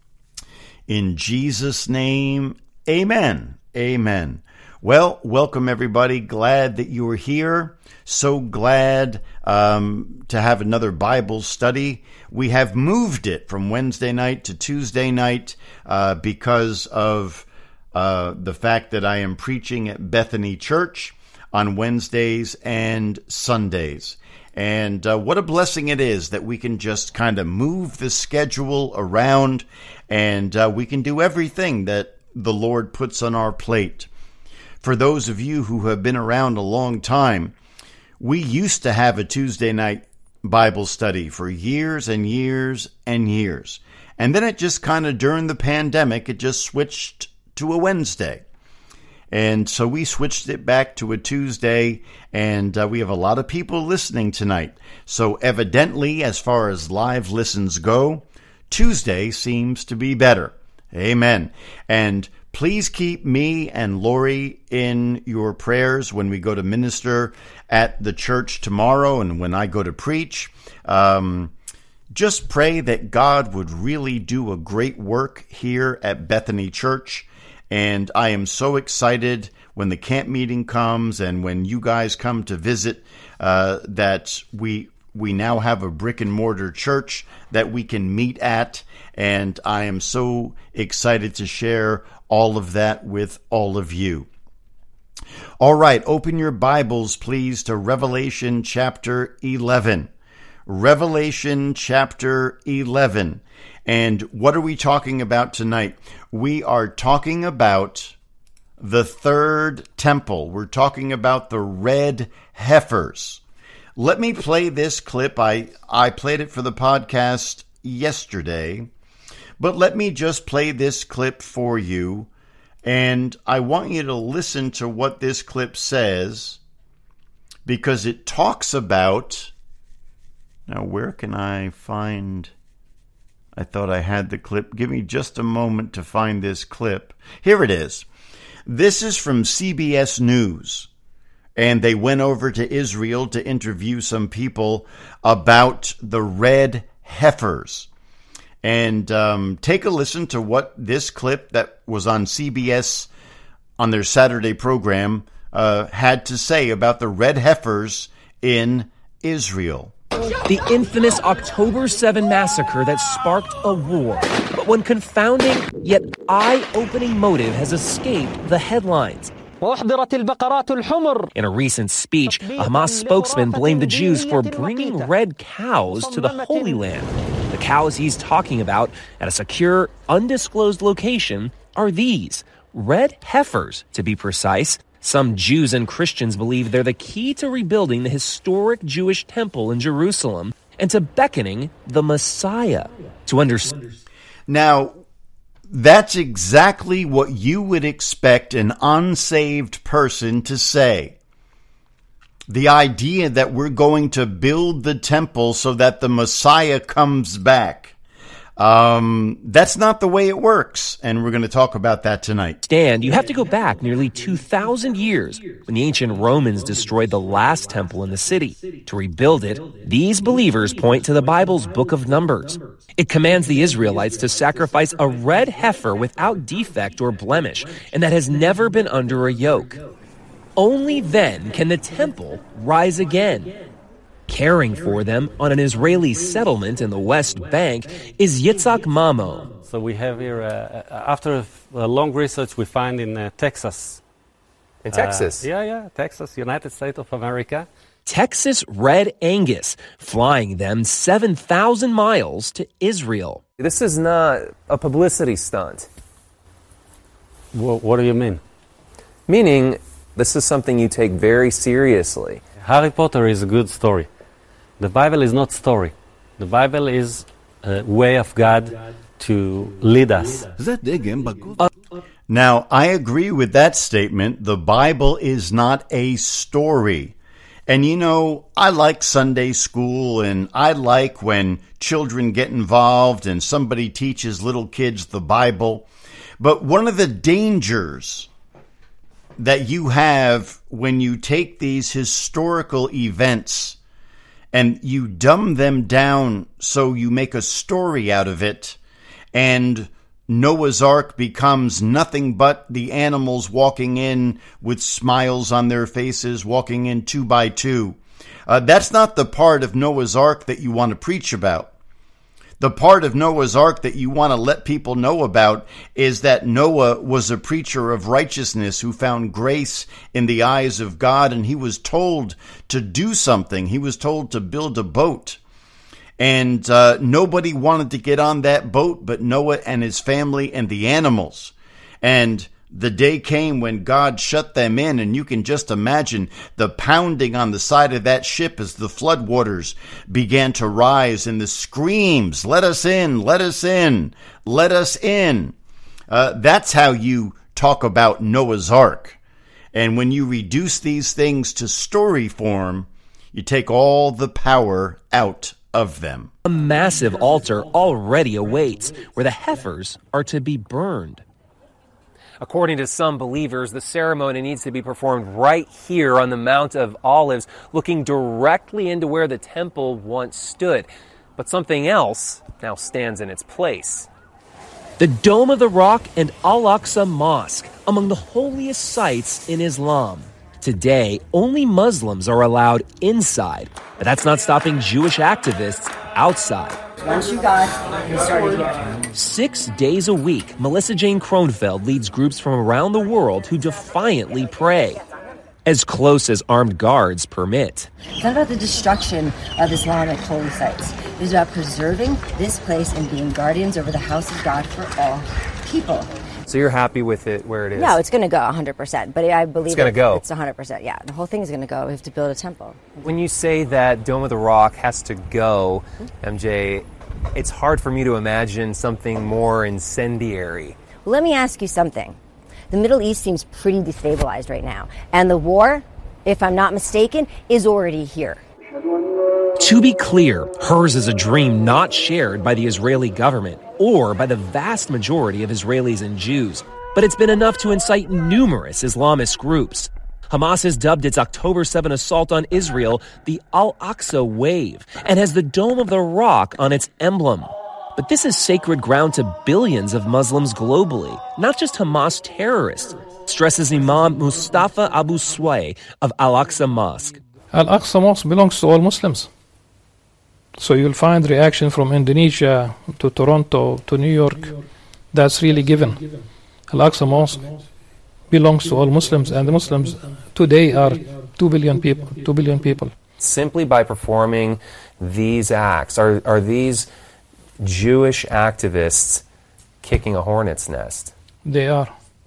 B: In Jesus' name, amen. Amen. Well, welcome everybody. Glad that you are here. So glad to have another Bible study. We have moved it from Wednesday night to Tuesday night because of the fact that I am preaching at Bethany Church on Wednesdays and Sundays. And what a blessing it is that we can just kind of move the schedule around, and we can do everything that the Lord puts on our plate. For those of you who have been around a long time, we used to have a Tuesday night Bible study for years and years and years. And then it just kind of, during the pandemic, it just switched to a Wednesday. And so we switched it back to a Tuesday, and we have a lot of people listening tonight. So evidently, as far as live listens go, Tuesday seems to be better. Amen. And please keep me and Lori in your prayers when we go to minister at the church tomorrow and when I go to preach. Just pray that God would really do a great work here at Bethany Church. And I am so excited when the camp meeting comes and when you guys come to visit that we now have a brick and mortar church that we can meet at. And I am so excited to share all of that with all of you. All right, open your Bibles, please, to Revelation chapter 11. Revelation chapter 11. And what are we talking about tonight? We are talking about the third temple. We're talking about the red heifers. Let me play this clip. I played it for the podcast yesterday, but let me just play this clip for you. And I want you to listen to what this clip says, because it talks about... Now, where can I find... I thought I had the clip. Give me just a moment to find this clip. Here it is. This is from CBS News. And they went over to Israel to interview some people about the red heifers. And take a listen to what this clip that was on CBS on their Saturday program had to say about the red heifers in Israel.
G: The infamous October 7 massacre that sparked a war. But one confounding yet eye-opening motive has escaped the headlines. In a recent speech, a Hamas spokesman blamed the Jews for bringing red cows to the Holy Land. The cows he's talking about at a secure, undisclosed location are these, red heifers, to be precise. Some Jews and Christians believe they're the key to rebuilding the historic Jewish temple in Jerusalem and to beckoning the Messiah. To understand.
B: Now, that's exactly what you would expect an unsaved person to say. The idea that we're going to build the temple so that the Messiah comes back. That's not the way it works, and we're going to talk about that tonight.
G: You have to go back nearly 2,000 years when the ancient Romans destroyed the last temple in the city. To rebuild it, these believers point to the Bible's book of Numbers. It commands the Israelites to sacrifice a red heifer without defect or blemish, and that has never been under a yoke. Only then can the temple rise again. Caring for them on an Israeli settlement in the West Bank is Yitzhak Mamo.
H: So we have here, after a long research, we find in Texas.
I: In Texas?
H: Texas, United States of America.
G: Texas Red Angus, flying them 7,000 miles to Israel.
I: This is not a publicity stunt.
H: What do you mean?
I: Meaning, this is something you take very seriously.
H: Harry Potter is a good story. The Bible is not story. The Bible is a way of God to lead us.
B: Now, I agree with that statement. The Bible is not a story. And you know, I like Sunday school, and I like when children get involved and somebody teaches little kids the Bible. But one of the dangers that you have when you take these historical events and you dumb them down so you make a story out of it, and Noah's Ark becomes nothing but the animals walking in with smiles on their faces, walking in 2 by 2. That's not the part of Noah's Ark that you want to preach about. The part of Noah's Ark that you want to let people know about is that Noah was a preacher of righteousness who found grace in the eyes of God, and he was told to do something. He was told to build a boat. And nobody wanted to get on that boat but Noah and his family and the animals. And the day came when God shut them in, and you can just imagine the pounding on the side of that ship as the floodwaters began to rise, and the screams, "Let us in, let us in, let us in." That's how you talk about Noah's Ark. And when you reduce these things to story form, you take all the power out of them.
G: A massive altar already awaits, where the heifers are to be burned.
I: According to some believers, the ceremony needs to be performed right here on the Mount of Olives, looking directly into where the temple once stood. But something else now stands in its place.
G: The Dome of the Rock and Al-Aqsa Mosque, among the holiest sites in Islam. Today, only Muslims are allowed inside, but that's not stopping Jewish activists outside.
J: Once you got, you started here.
G: 6 days a week, Melissa Jane Kronfeld leads groups from around the world who defiantly pray, as close as armed guards permit.
J: It's not about the destruction of Islamic holy sites. It is about preserving this place and being guardians over the house of God for all people.
I: So you're happy with it where it is?
J: No, it's going to go 100%, but I believe
I: it's going to go.
J: It's 100%, yeah. The whole thing is going to go. We have to build a temple.
I: When you say that Dome of the Rock has to go, MJ, it's hard for me to imagine something more incendiary.
J: Well, let me ask you something. The Middle East seems pretty destabilized right now, and the war, if I'm not mistaken, is already here.
G: To be clear, hers is a dream not shared by the Israeli government or by the vast majority of Israelis and Jews, but it's been enough to incite numerous Islamist groups. Hamas has dubbed its October 7 assault on Israel the Al-Aqsa Wave and has the Dome of the Rock on its emblem. But this is sacred ground to billions of Muslims globally, not just Hamas terrorists, stresses Imam Mustafa Abu Sway of Al-Aqsa Mosque.
K: Al-Aqsa Mosque belongs to all Muslims. So you'll find reaction from Indonesia to Toronto to New York. That's really given. Al-Aqsa Mosque belongs to all Muslims, and the Muslims today are 2 billion people.
I: Simply by performing these acts, are these Jewish activists kicking a hornet's nest?
K: They are.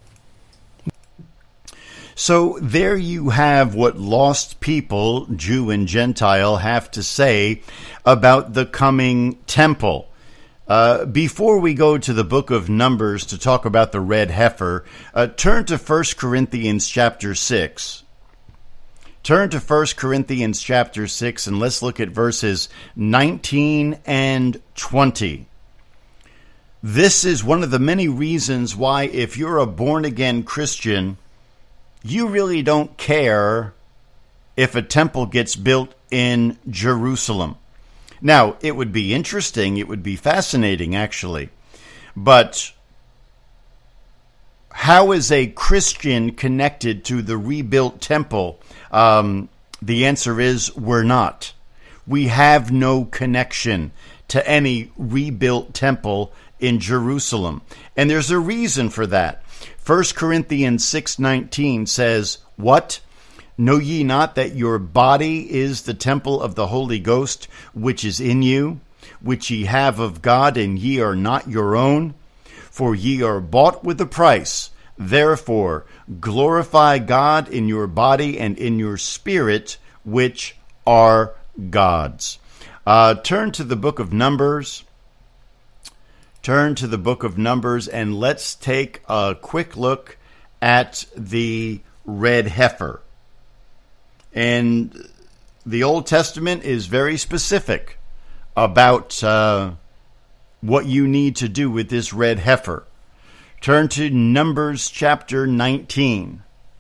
B: So there you have what lost people, Jew and Gentile, have to say about the coming temple. Before we go to the book of Numbers to talk about the red heifer, turn to 1 Corinthians chapter 6. Turn to 1 Corinthians chapter 6 and let's look at verses 19 and 20. This is one of the many reasons why if you're a born-again Christian, you really don't care if a temple gets built in Jerusalem. Now, it would be interesting, it would be fascinating, actually. But how is a Christian connected to the rebuilt temple? The answer is we're not. we have no connection to any rebuilt temple in Jerusalem. And there's a reason for that. 1 Corinthians 6:19 says, "What? Know ye not that your body is the temple of the Holy Ghost, which is in you, which ye have of God, and ye are not your own? For ye are bought with a price. Therefore, glorify God in your body and in your spirit, which are God's." Turn to the book of Numbers. Turn to the book of Numbers, and let's take a quick look at the red heifer. And the Old Testament is very specific about what you need to do with this red heifer. Turn to Numbers chapter 19.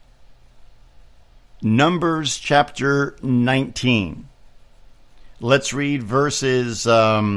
B: Numbers chapter 19. Let's read verses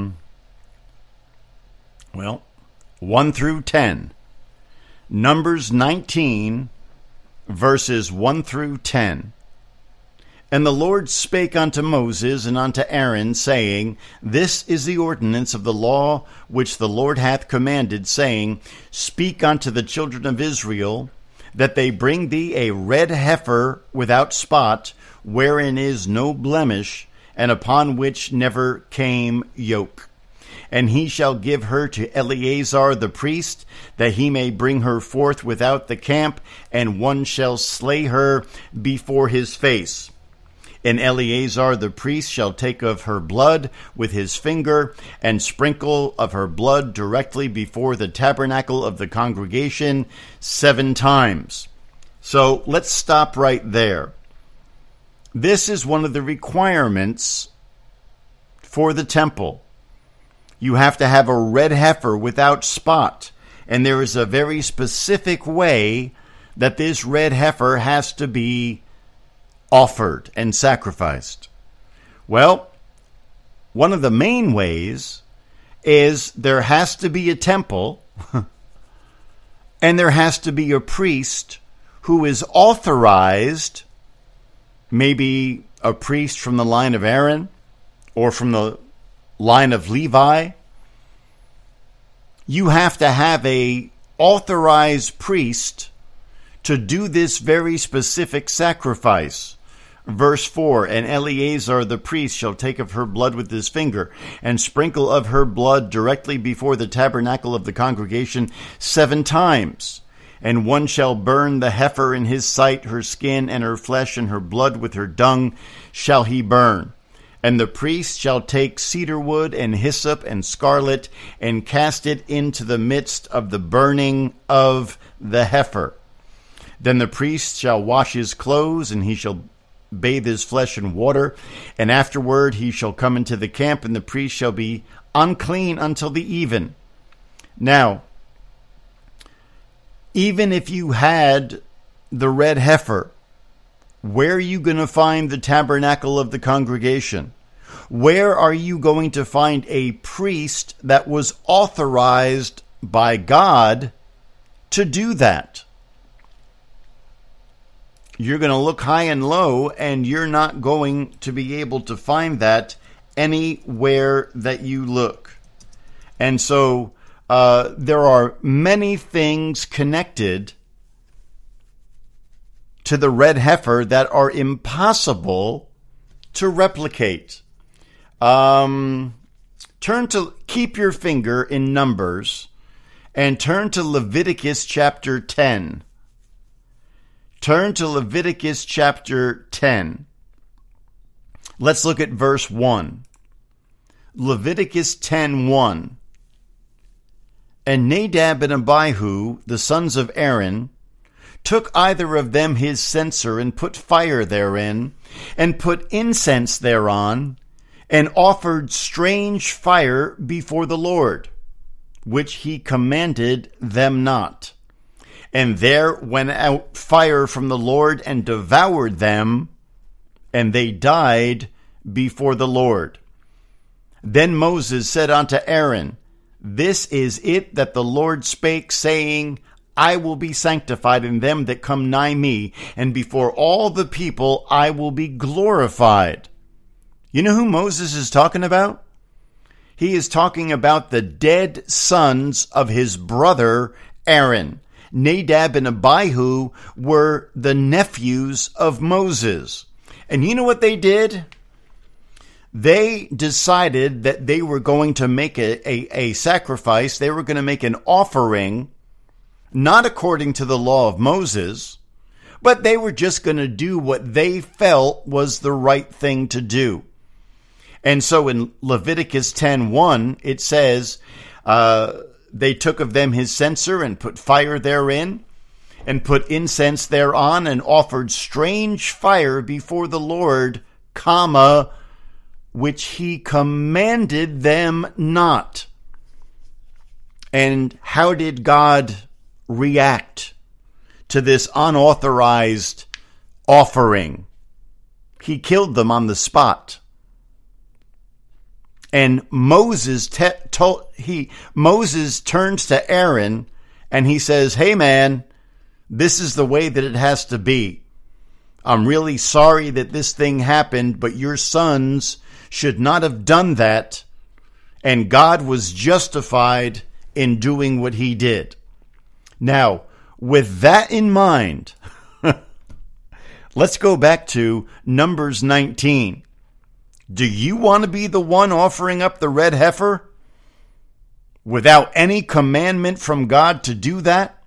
B: 1 through 10. Numbers 19, verses 1 through 10. "And the Lord spake unto Moses and unto Aaron, saying, This is the ordinance of the law which the Lord hath commanded, saying, Speak unto the children of Israel, that they bring thee a red heifer without spot, wherein is no blemish, and upon which never came yoke. And he shall give her to Eleazar the priest, that he may bring her forth without the camp, and one shall slay her before his face. And Eleazar the priest shall take of her blood with his finger, and sprinkle of her blood directly before the tabernacle of the congregation 7 times. So let's stop right there. This is one of the requirements for the temple. You have to have a red heifer without spot. And there is a very specific way that this red heifer has to be offered and sacrificed. Well, one of the main ways is there has to be a temple and there has to be a priest who is authorized, maybe a priest from the line of Aaron or from the line of Levi. You have to have a authorized priest to do this very specific sacrifice. Verse 4, "And Eleazar the priest shall take of her blood with his finger, and sprinkle of her blood directly before the tabernacle of the congregation 7 times. And one shall burn the heifer in his sight, her skin and her flesh and her blood with her dung shall he burn. And the priest shall take cedar wood and hyssop and scarlet, and cast it into the midst of the burning of the heifer. Then the priest shall wash his clothes, and he shall bathe his flesh in water, and afterward he shall come into the camp, and the priest shall be unclean until the even." Now, even if you had the red heifer, where are you going to find the tabernacle of the congregation? Where are you going to find a priest that was authorized by God to do that? You're going to look high and low, and you're not going to be able to find that anywhere that you look. And so there are many things connected to the red heifer that are impossible to replicate. Keep your finger in Numbers and turn to Leviticus chapter 10. Turn to Leviticus chapter 10. Let's look at verse 1. Leviticus 10:1. "And Nadab and Abihu, the sons of Aaron, took either of them his censer, and put fire therein, and put incense thereon, and offered strange fire before the Lord, which he commanded them not. And there went out fire from the Lord, and devoured them, and they died before the Lord. Then Moses said unto Aaron, This is it that the Lord spake, saying, I will be sanctified in them that come nigh me, and before all the people I will be glorified. You know who Moses is talking about? He is talking about the dead sons of his brother Aaron. Nadab and Abihu were the nephews of Moses. And you know what they did? They decided that they were going to make a sacrifice. They were going to make an offering, not according to the law of Moses, but they were just going to do what they felt was the right thing to do. And so in Leviticus 10:1, it says, they took of them his censer and put fire therein and put incense thereon and offered strange fire before the Lord, which he commanded them not. And how did God react to this unauthorized offering? He killed them on the spot. And Moses turns to Aaron and he says, hey man, this is the way that it has to be. I'm really sorry that this thing happened, but your sons should not have done that. And God was justified in doing what he did. Now, with that in mind, let's go back to Numbers 19. Do you want to be the one offering up the red heifer without any commandment from God to do that?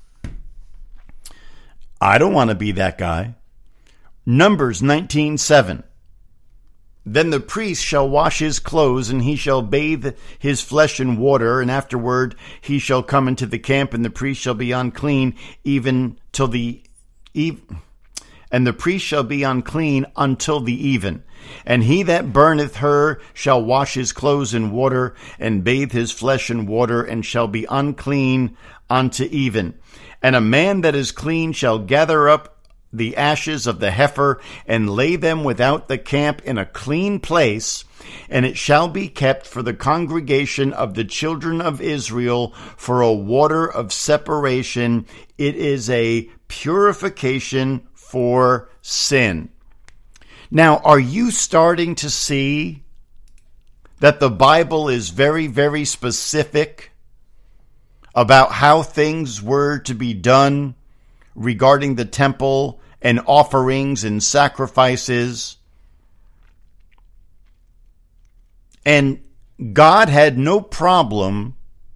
B: I don't want to be that guy. Numbers 19:7. Then the priest shall wash his clothes, and he shall bathe his flesh in water, and afterward he shall come into the camp, and the priest shall be unclean even till the and the priest shall be unclean until the even. And he that burneth her shall wash his clothes in water, and bathe his flesh in water, and shall be unclean unto even. And a man that is clean shall gather up the ashes of the heifer, and lay them without the camp in a clean place, and it shall be kept for the congregation of the children of Israel for a water of separation. It is a purification for sin. Now, are you starting to see that the Bible is very, very specific about how things were to be done regarding the temple and offerings and sacrifices? And God had no problem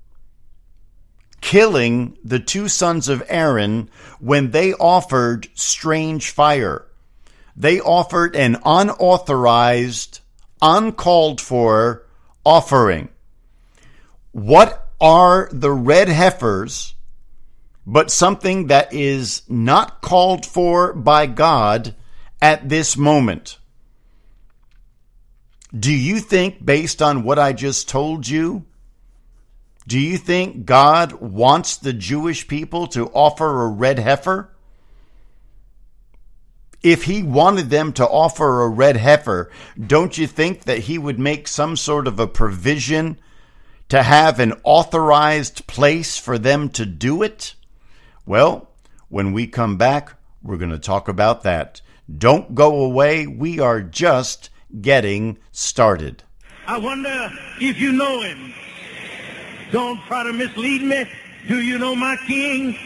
B: killing the two sons of Aaron when they offered strange fire. They offered an unauthorized, uncalled for offering. What are the red heifers but something that is not called for by God at this moment? Do you think, based on what I just told you, do you think God wants the Jewish people to offer a red heifer? If he wanted them to offer a red heifer, don't you think that he would make some sort of a provision to have an authorized place for them to do it? Well, when we come back, we're going to talk about that. Don't go away. We are just getting started.
L: I wonder if you know him. Don't try to mislead me. Do you know my king?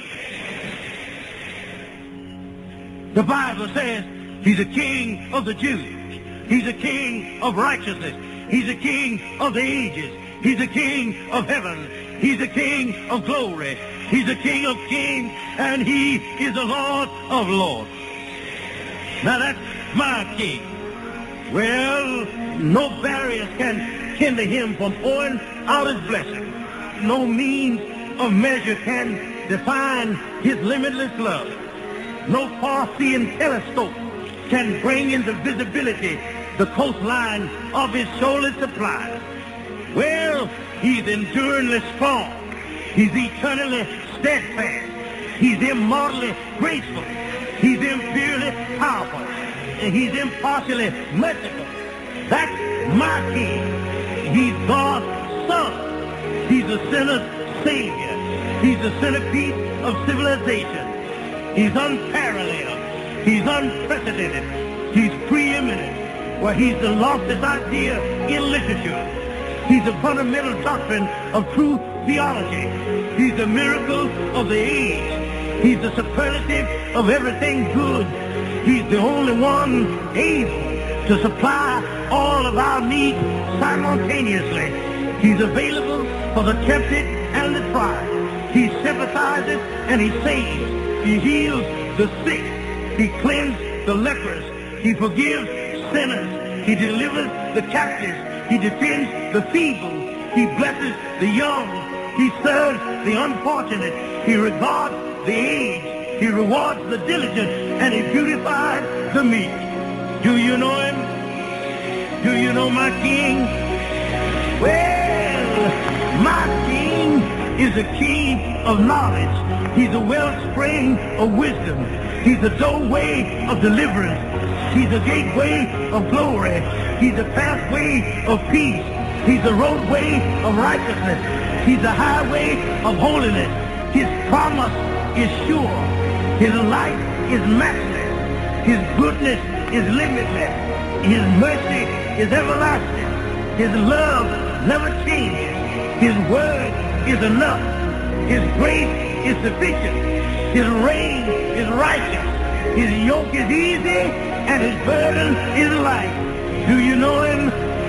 L: The Bible says he's a king of the Jews. He's a king of righteousness. He's a king of the ages. He's a king of heaven. He's a king of glory. He's a king of kings, and he is the Lord of lords. Now that's my king. Well, no barriers can hinder him from pouring out his blessing. No means of measure can define his limitless love. No far-seeing telescope can bring into visibility the coastline of his shoaly supply. Well, he's enduringly strong. He's eternally steadfast. He's immortally graceful. He's imperially powerful. And he's impartially merciful. That's my king. He's God's son. He's the sinner's savior. He's the centerpiece of civilization. He's unparalleled. He's unprecedented. He's preeminent. Well, he's the loftiest idea in literature. He's the fundamental doctrine of true theology. He's the miracle of the age. He's the superlative of everything good. He's the only one able to supply all of our needs simultaneously. He's available for the tempted and the tried. He sympathizes and he saves. He heals the sick. He cleanses the lepers. He forgives sinners. He delivers the captives. He defends the feeble. He blesses the young. He serves the unfortunate. He regards the aged. He rewards the diligent. And he beautifies the meek. Do you know him? Do you know my King? Well, my King is a king of knowledge. He's a wellspring of wisdom. He's a doorway of deliverance. He's a gateway of glory. He's a pathway of peace. He's a roadway of righteousness. He's a highway of holiness. His promise is sure. His light is matchless. His goodness is limitless. His mercy is everlasting. His love never changes. His word is enough. His grace is sufficient. His reign is righteous. His yoke is easy and his burden is light. Do you know him?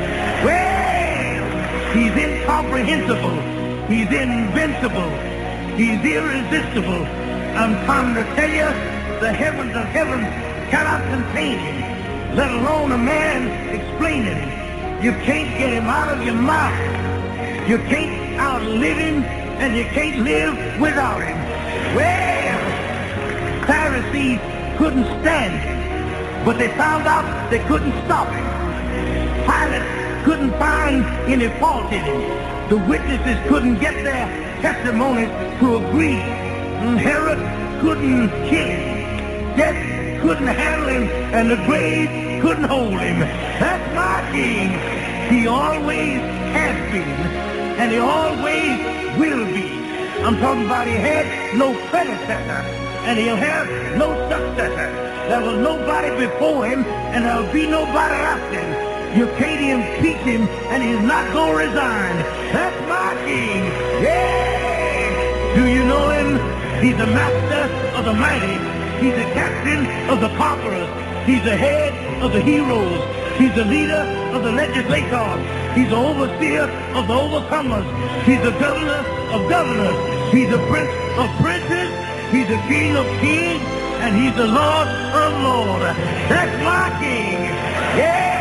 L: Well, he's incomprehensible. He's invincible. He's irresistible. I'm trying to tell you, the heavens of heavens cannot contain him, let alone a man explaining him. You can't get him out of your mouth. You can't outlive him, and you can't live without him. Well, Pharisees couldn't stand him, but they found out they couldn't stop him. Pilate couldn't find any fault in him. The witnesses couldn't get their testimonies to agree. Herod couldn't kill him. Death couldn't handle him, and the grave couldn't hold him. That's my King. He always has been, and he always will be. I'm talking about he had no predecessor, and he'll have no successor. There was nobody before him, and there'll be nobody after him. You can't impeach him, and he's not going to resign. That's my King. Yeah! Do you know him? He's the master of the mighty. He's the captain of the conquerors. He's the head of the heroes. He's the leader of the legislators. He's the overseer of the overcomers. He's the governor of governors. He's the prince of princes. He's the king of kings. And he's the lord of lords. That's my King. Yeah!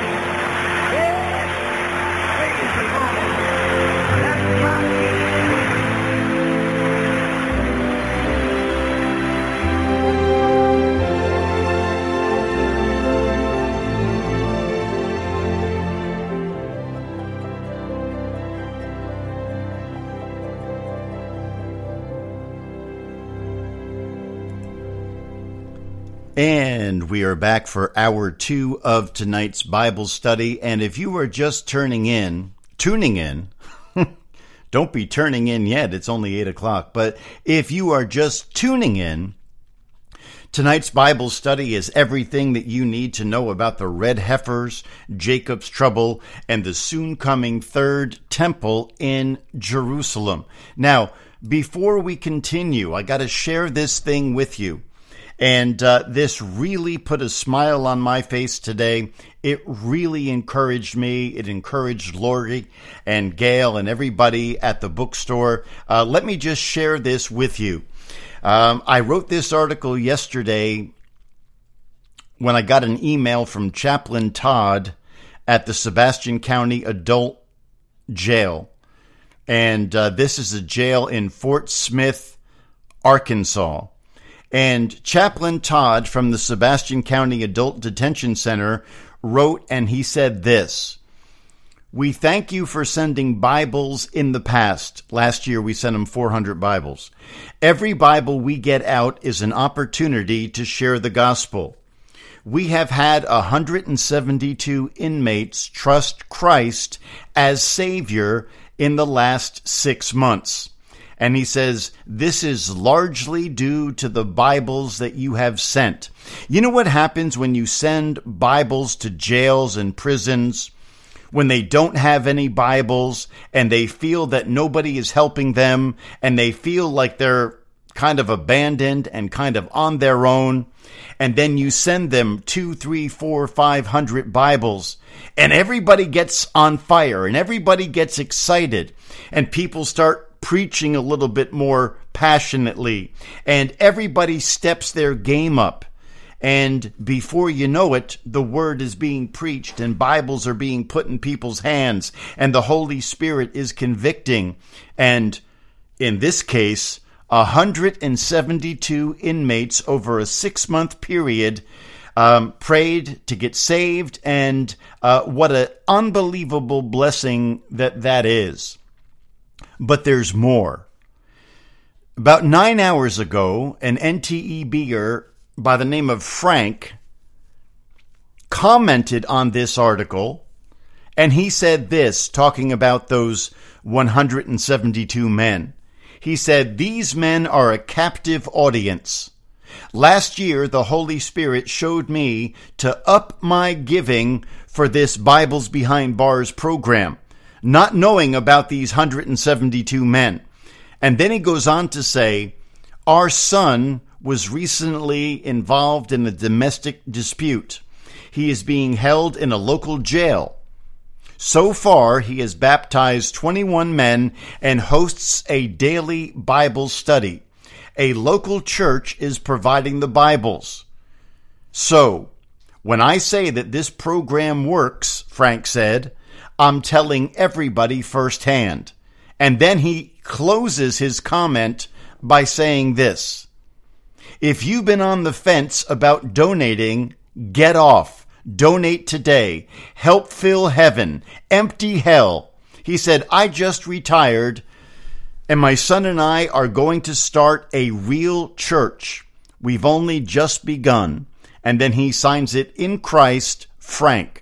B: And we are back for hour 2 of tonight's Bible study. And if you are just tuning in, don't be turning in yet. It's only 8 o'clock. But if you are just tuning in, tonight's Bible study is everything that you need to know about the red heifers, Jacob's trouble, and the soon coming third temple in Jerusalem. Now, before we continue, I got to share this thing with you. And this really put a smile on my face today. It really encouraged me. It encouraged Lori and Gail and everybody at the bookstore. Let me just share this with you. I wrote this article yesterday when I got an email from Chaplain Todd at the Sebastian County Adult Jail. And this is a jail in Fort Smith, Arkansas. And Chaplain Todd from the Sebastian County Adult Detention Center wrote, and he said this: "We thank you for sending Bibles in the past. Last year we sent them 400 Bibles. Every Bible we get out is an opportunity to share the gospel. We have had 172 inmates trust Christ as Savior in the last 6 months. And he says, this is largely due to the Bibles that you have sent. You know what happens when you send Bibles to jails and prisons? When they don't have any Bibles and they feel that nobody is helping them and they feel like they're kind of abandoned and kind of on their own. And then you send them 200, 300, 400, 500 Bibles and everybody gets on fire and everybody gets excited and people start preaching a little bit more passionately and everybody steps their game up. And before you know it, the word is being preached and Bibles are being put in people's hands and the Holy Spirit is convicting. And in this case, 172 inmates over a 6-month period prayed to get saved. And what an unbelievable blessing that is. But there's more. About 9 hours ago, an NTEBer by the name of Frank commented on this article, and he said this, talking about those 172 men. He said, these men are a captive audience. Last year, the Holy Spirit showed me to up my giving for this Bibles Behind Bars program, not knowing about these 172 men. And then he goes on to say, our son was recently involved in a domestic dispute. He is being held in a local jail. So far, he has baptized 21 men and hosts a daily Bible study. A local church is providing the Bibles. So, when I say that this program works, Frank said, I'm telling everybody firsthand. And then he closes his comment by saying this. If you've been on the fence about donating, get off. Donate today. Help fill heaven. Empty hell. He said, I just retired, and my son and I are going to start a real church. We've only just begun. And then he signs it in Christ, Frank.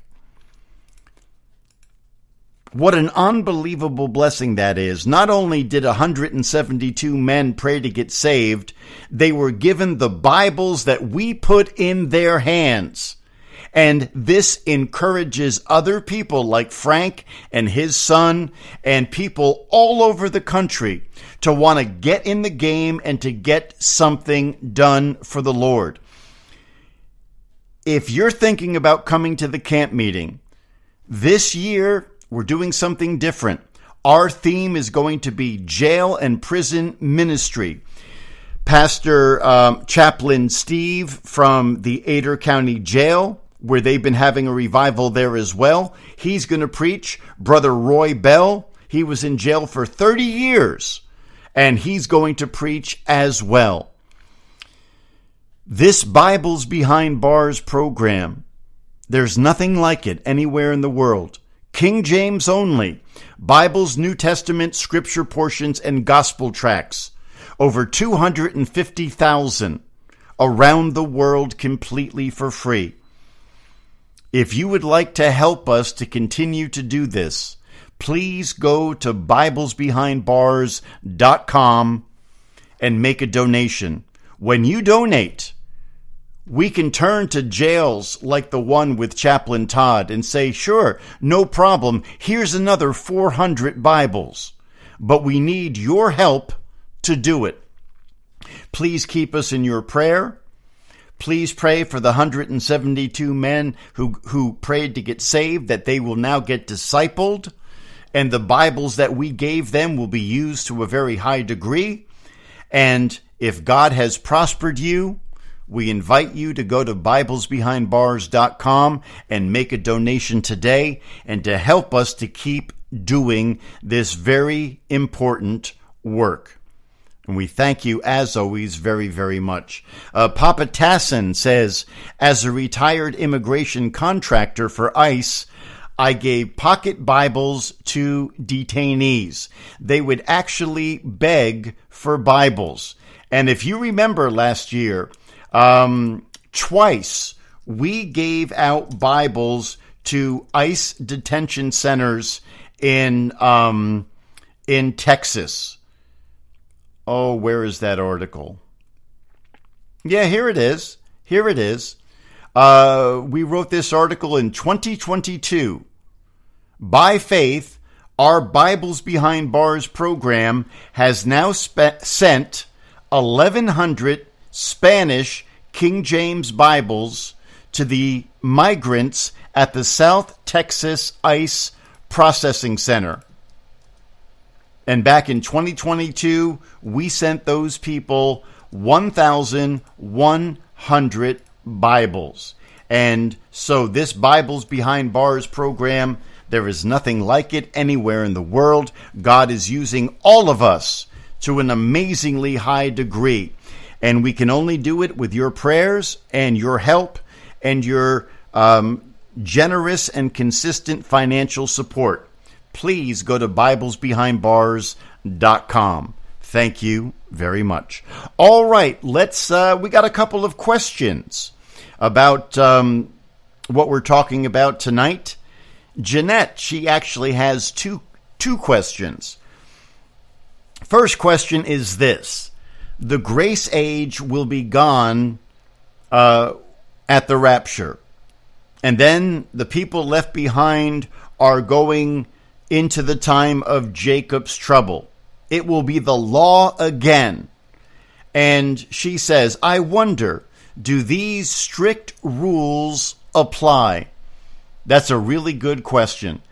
B: What an unbelievable blessing that is. Not only did 172 men pray to get saved, they were given the Bibles that we put in their hands. And this encourages other people like Frank and his son and people all over the country to want to get in the game and to get something done for the Lord. If you're thinking about coming to the camp meeting, this year we're doing something different. Our theme is going to be jail and prison ministry. Pastor Chaplain Steve from the Adair County Jail, where they've been having a revival there as well, he's going to preach. Brother Roy Bell, he was in jail for 30 years, and he's going to preach as well. This Bibles Behind Bars program, there's nothing like it anywhere in the world. King James only. Bibles, New Testament, scripture portions, and gospel tracts. Over 250,000 around the world completely for free. If you would like to help us to continue to do this, please go to BiblesBehindBars.com and make a donation. When you donate, we can turn to jails like the one with Chaplain Todd and say, sure, no problem, here's another 400 Bibles. But we need your help to do it. Please keep us in your prayer. Please pray for the 172 men who prayed to get saved, that they will now get discipled, and the Bibles that we gave them will be used to a very high degree. And if God has prospered you, we invite you to go to BiblesBehindBars.com and make a donation today and to help us to keep doing this very important work. And we thank you, as always, very, very much. Papa Tassin says, as a retired immigration contractor for ICE, I gave pocket Bibles to detainees. They would actually beg for Bibles. And if you remember last year, twice we gave out Bibles to ICE detention centers in Texas. Oh, where is that article? Yeah, here it is. Here it is. We wrote this article in 2022. By faith, our Bibles Behind Bars program has now sent 1,100 Spanish King James Bibles to the migrants at the South Texas ICE Processing Center. And back in 2022, we sent those people 1,100 Bibles. And so this Bibles Behind Bars program, there is nothing like it anywhere in the world. God is using all of us to an amazingly high degree. And we can only do it with your prayers and your help and your generous and consistent financial support. Please go to BiblesBehindBars.com. Thank you very much. All right, let's. We got a couple of questions about what we're talking about tonight. Jeanette, she actually has two questions. First question is this: the grace age will be gone at the rapture, and then the people left behind are going into the time of Jacob's trouble. It will be the law again. And she says, I wonder, do these strict rules apply? That's a really good question.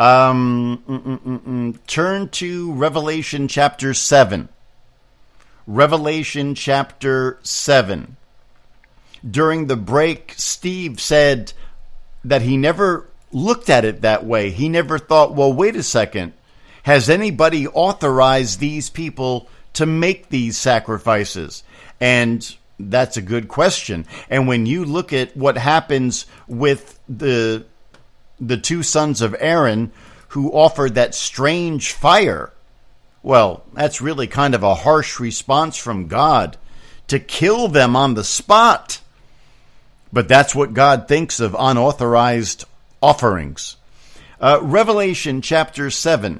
B: Turn to Revelation chapter 7. Revelation chapter 7. During the break, Steve said that he never looked at it that way. He never thought, well, wait a second. Has anybody authorized these people to make these sacrifices? And that's a good question. And when you look at what happens with the two sons of Aaron who offered that strange fire, well, that's really kind of a harsh response from God to kill them on the spot. But that's what God thinks of unauthorized offerings. Revelation chapter 7.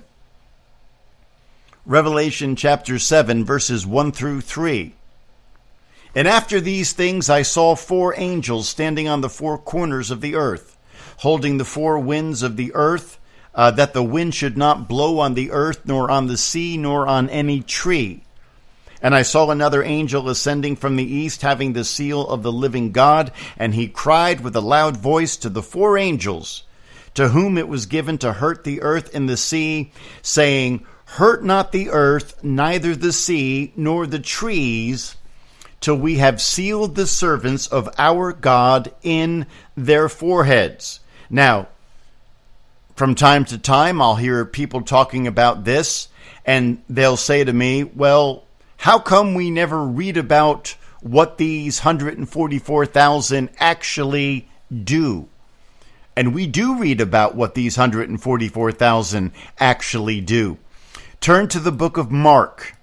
B: Revelation chapter 7, verses 1 through 3. And after these things I saw 4 angels standing on the 4 corners of the earth, holding the 4 winds of the earth, that the wind should not blow on the earth, nor on the sea, nor on any tree. And I saw another angel ascending from the east, having the seal of the living God, and he cried with a loud voice to the 4 angels, to whom it was given to hurt the earth and the sea, saying, Hurt not the earth, neither the sea, nor the trees, till we have sealed the servants of our God in their foreheads. Now, from time to time, I'll hear people talking about this, and they'll say to me, well, how come we never read about what these 144,000 actually do? And we do read about what these 144,000 actually do. Turn to the book of Mark.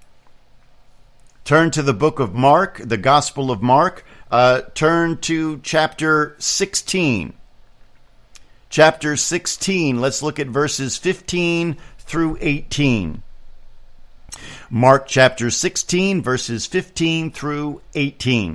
B: Turn to the book of Mark, the Gospel of Mark. Turn to chapter 16. Chapter 16, let's look at verses 15 through 18. Mark chapter 16, verses 15 through 18.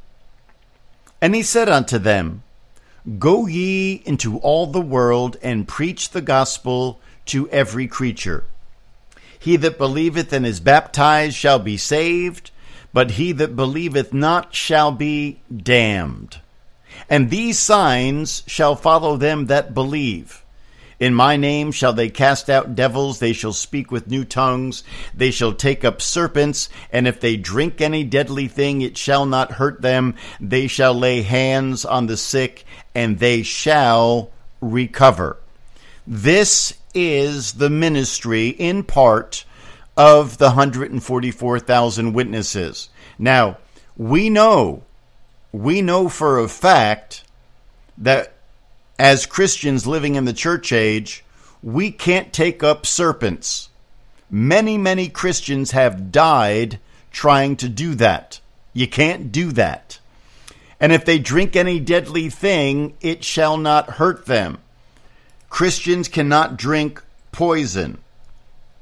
B: And he said unto them, Go ye into all the world, and preach the gospel to every creature. He that believeth and is baptized shall be saved, but he that believeth not shall be damned. And these signs shall follow them that believe. In my name shall they cast out devils, they shall speak with new tongues, they shall take up serpents, and if they drink any deadly thing, it shall not hurt them. They shall lay hands on the sick, and they shall recover. This is the ministry, in part, of the 144,000 witnesses. Now, we know for a fact that as Christians living in the church age, we can't take up serpents. Many, many Christians have died trying to do that. You can't do that. And if they drink any deadly thing, it shall not hurt them. Christians cannot drink poison.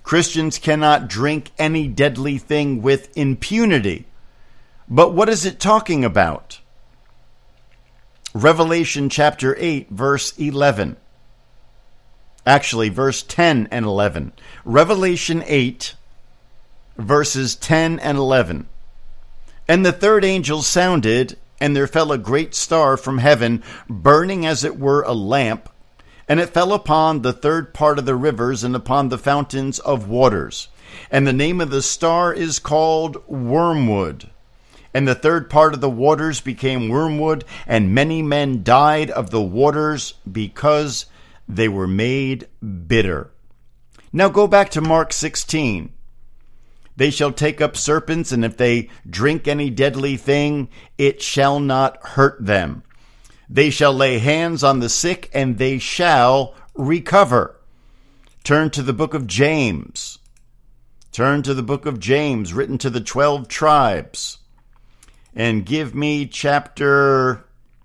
B: Christians cannot drink any deadly thing with impunity. But what is it talking about? Revelation chapter 8, verse 11. Actually, verse 10 and 11. Revelation 8, verses 10 and 11. And the third angel sounded, and there fell a great star from heaven, burning as it were a lamp, and it fell upon the third part of the rivers and upon the fountains of waters. And the name of the star is called Wormwood. And the third part of the waters became wormwood, and many men died of the waters because they were made bitter. Now go back to Mark 16. They shall take up serpents, and if they drink any deadly thing, it shall not hurt them. They shall lay hands on the sick, and they shall recover. Turn to the book of James. Turn to the book of James, written to the 12 tribes. And give me chapter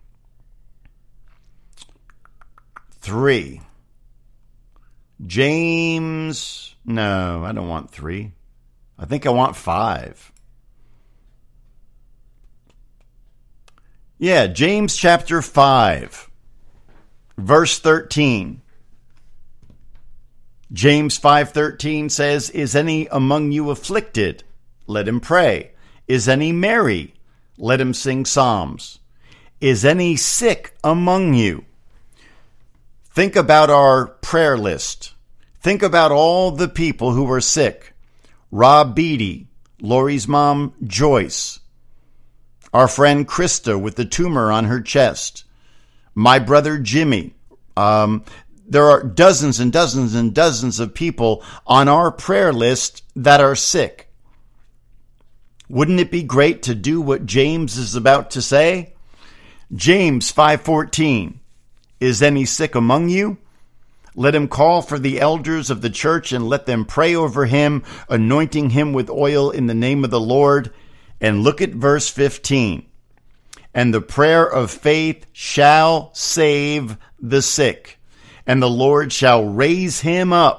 B: 3. James, no, I don't want 3. I think I want 5. Yeah, James chapter 5, verse 13. James 5:13 says, Is any among you afflicted? Let him pray. Is any merry? Let him sing psalms. Is any sick among you? Think about our prayer list. Think about all the people who are sick. Rob Beatty, Lori's mom, Joyce. Our friend Krista with the tumor on her chest. My brother Jimmy. There are dozens and dozens and dozens of people on our prayer list that are sick. Wouldn't it be great to do what James is about to say? James 5:14. Is any sick among you? Let him call for the elders of the church and let them pray over him, anointing him with oil in the name of the Lord. And look at verse 15. And the prayer of faith shall save the sick, and the Lord shall raise him up.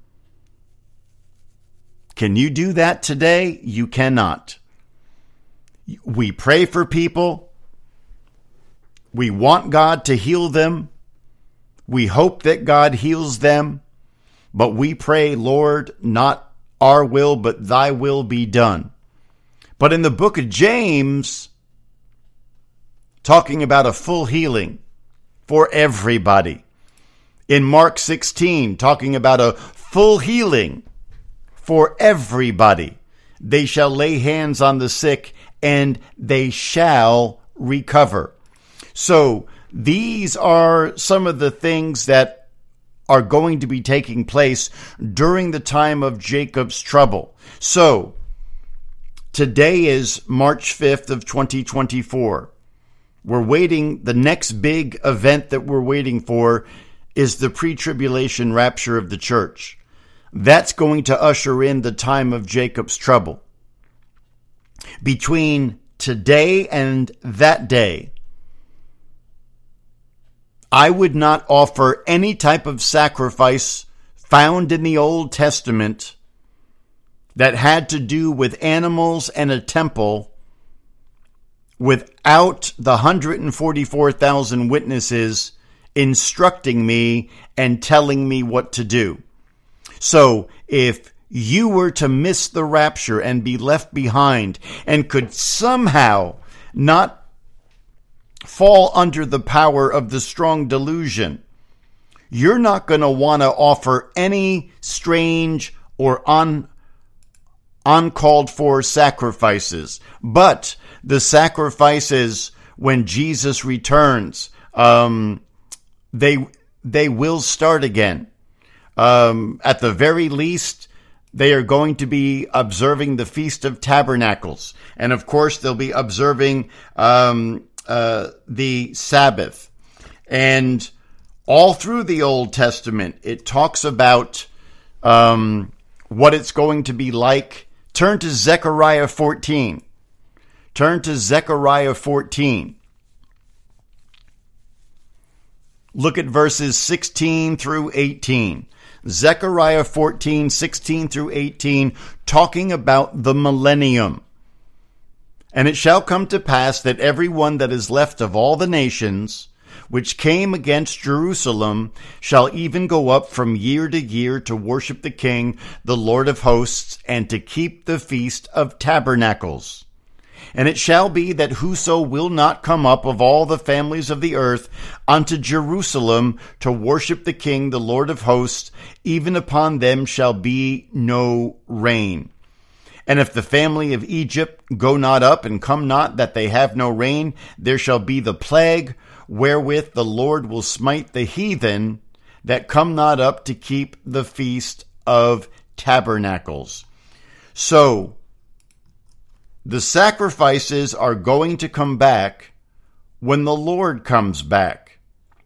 B: Can you do that today? You cannot. We pray for people. We want God to heal them. We hope that God heals them. But we pray, Lord, not our will, but thy will be done. But in the book of James, talking about a full healing for everybody. In Mark 16, talking about a full healing for everybody. They shall lay hands on the sick and they shall recover. So these are some of the things that are going to be taking place during the time of Jacob's trouble. So today is March 5th of 2024. We're waiting. The next big event that we're waiting for is the pre-tribulation rapture of the church. That's going to usher in the time of Jacob's trouble. Between today and that day, I would not offer any type of sacrifice found in the Old Testament that had to do with animals and a temple without the 144,000 witnesses instructing me and telling me what to do. So if you were to miss the rapture and be left behind and could somehow not fall under the power of the strong delusion, you're not going to want to offer any strange or uncalled for sacrifices. But the sacrifices when Jesus returns, they will start again. At the very least, they are going to be observing the Feast of Tabernacles. And of course, they'll be observing the Sabbath. And all through the Old Testament, it talks about what it's going to be like. Turn to Zechariah 14. Turn to Zechariah 14. Look at verses 16 through 18. Zechariah 14, 16 through 18, talking about the millennium. And it shall come to pass that every one that is left of all the nations which came against Jerusalem shall even go up from year to year to worship the King, the Lord of hosts, and to keep the Feast of Tabernacles. And it shall be that whoso will not come up of all the families of the earth unto Jerusalem to worship the King, the Lord of hosts, even upon them shall be no rain. And if the family of Egypt go not up and come not, that they have no rain, there shall be the plague, wherewith the Lord will smite the heathen that come not up to keep the Feast of Tabernacles. So, the sacrifices are going to come back when the Lord comes back.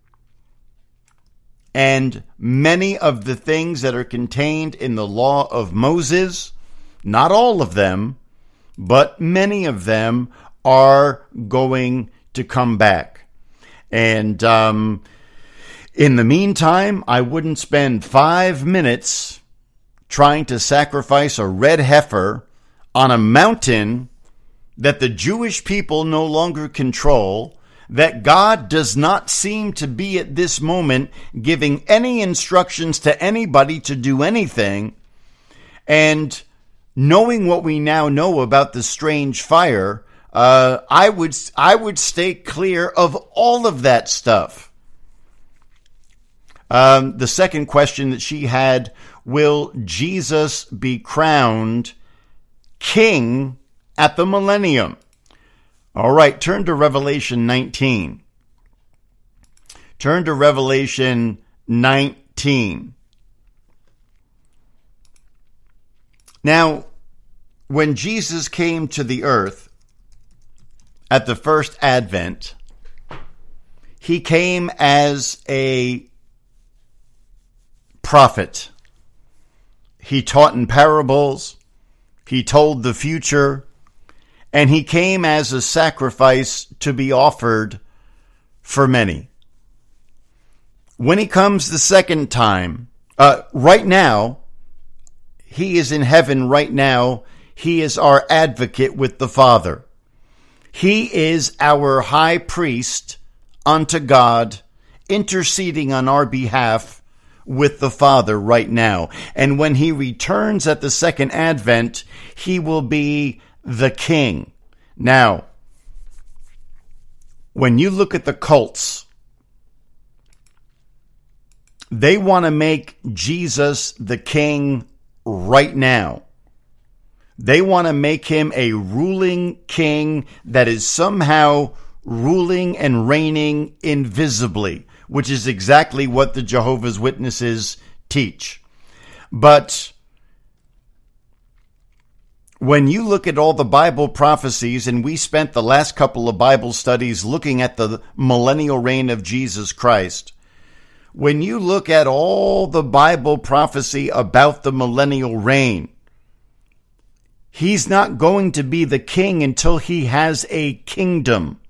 B: And many of the things that are contained in the law of Moses, not all of them, but many of them are going to come back. And in the meantime, I wouldn't spend 5 minutes trying to sacrifice a red heifer on a mountain that the Jewish people no longer control, that God does not seem to be at this moment giving any instructions to anybody to do anything. And knowing what we now know about the strange fire, I would stay clear of all of that stuff. The second question that she had, will Jesus be crowned king at the millennium? All right, turn to Revelation 19. Turn to Revelation 19. Now, when Jesus came to the earth at the first advent, he came as a prophet. He taught in parables. He told the future. And he came as a sacrifice to be offered for many. When he comes the second time, right now, he is in heaven right now. He is our advocate with the Father. He is our high priest unto God, interceding on our behalf with the Father right now. And when he returns at the second advent, he will be the king. Now, when you look at the cults, they want to make Jesus the king right now. They want to make him a ruling king that is somehow ruling and reigning invisibly, which is exactly what the Jehovah's Witnesses teach. But when you look at all the Bible prophecies, and we spent the last couple of Bible studies looking at the millennial reign of Jesus Christ, when you look at all the Bible prophecy about the millennial reign, he's not going to be the king until he has a kingdom.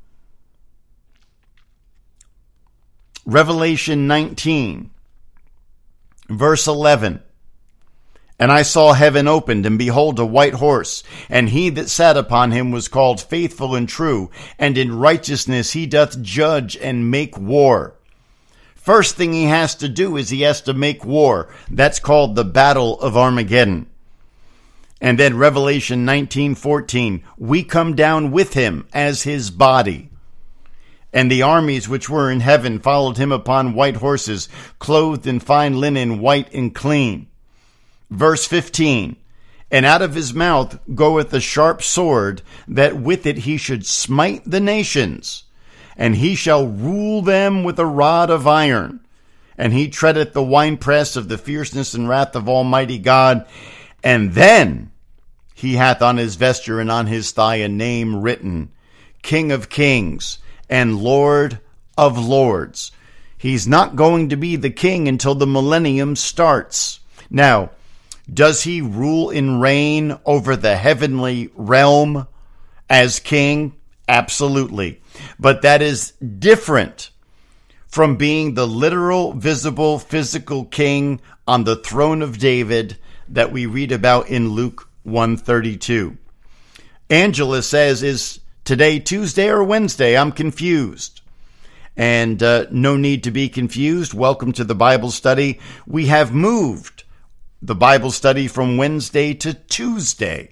B: Revelation 19, verse 11. And I saw heaven opened, and behold, a white horse, and he that sat upon him was called Faithful and True, and in righteousness he doth judge and make war. First thing he has to do is he has to make war. That's called the Battle of Armageddon. And then Revelation 19:14, we come down with him as his body. And the armies which were in heaven followed him upon white horses, clothed in fine linen, white and clean. Verse 15, and out of his mouth goeth a sharp sword, that with it he should smite the nations, and he shall rule them with a rod of iron. And he treadeth the winepress of the fierceness and wrath of Almighty God. And then he hath on his vesture and on his thigh a name written, King of Kings and Lord of Lords. He's not going to be the king until the millennium starts. Now, does he rule and reign over the heavenly realm as king? Absolutely. But that is different from being the literal, visible, physical king on the throne of David that we read about in Luke 1:32. Angela says, is today Tuesday or Wednesday? I'm confused. And no need to be confused. Welcome to the Bible study. We have moved the Bible study from Wednesday to Tuesday.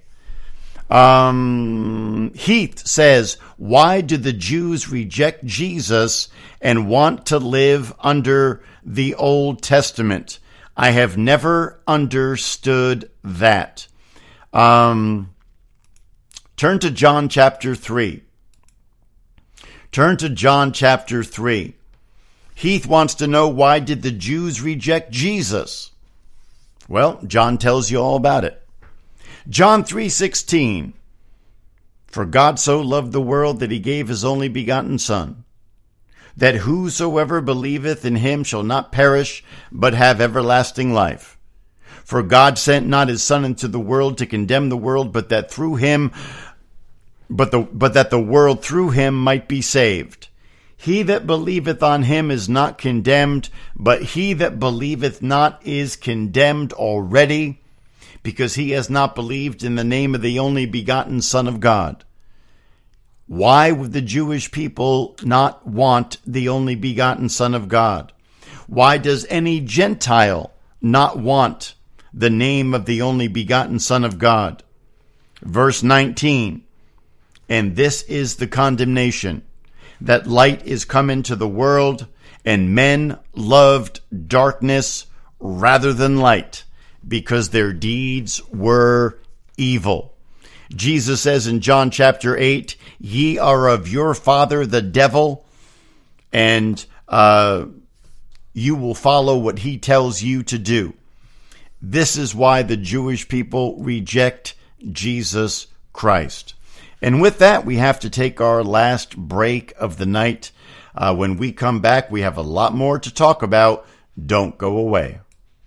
B: Heath says, why do the Jews reject Jesus and want to live under the Old Testament? I have never understood that. Turn to John chapter 3. Turn to John chapter 3. Heath wants to know, why did the Jews reject Jesus? Well, John tells you all about it. John 3:16. For God so loved the world that he gave his only begotten Son, that whosoever believeth in him shall not perish, but have everlasting life. For God sent not his Son into the world to condemn the world, but that through him but that the world through him might be saved. He that believeth on him is not condemned, but he that believeth not is condemned already, because he has not believed in the name of the only begotten Son of God. Why would the Jewish people not want the only begotten Son of God? Why does any Gentile not want the name of the only begotten Son of God? Verse 19. And this is the condemnation, that light is come into the world, and men loved darkness rather than light, because their deeds were evil. Jesus says in John chapter 8, ye are of your father the devil, and you will follow what he tells you to do. This is why the Jewish people reject Jesus Christ. And with that, we have to take our last break of the night. When we come back, we have a lot more to talk about. Don't go away.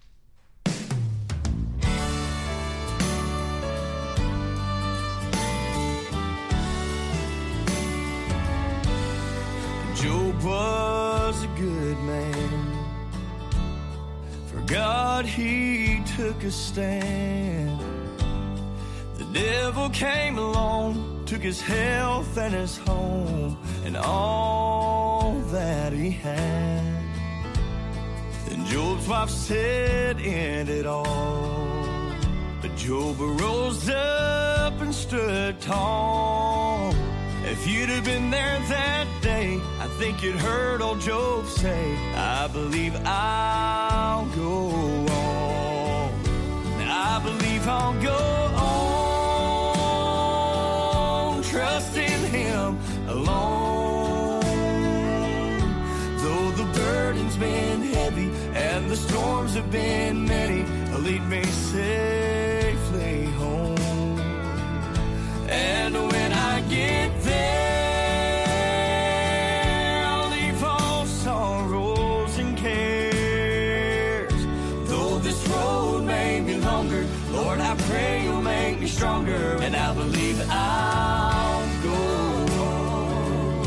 C: Job was a good man. For God he took a stand. The devil came along, took his health and his home and all that he had. Then Job's wife said, end it all. But Job arose up and stood tall. If you'd have been there that day, I think you'd heard old Job say, I believe I'll go on. I believe I'll go on, trust in him alone. Though the burden's been heavy and the storms have been many, lead me safely home. And when I get there, I'll leave all sorrows and cares. Though this road may be longer, Lord, I pray you'll make me stronger. And I believe I'll go on.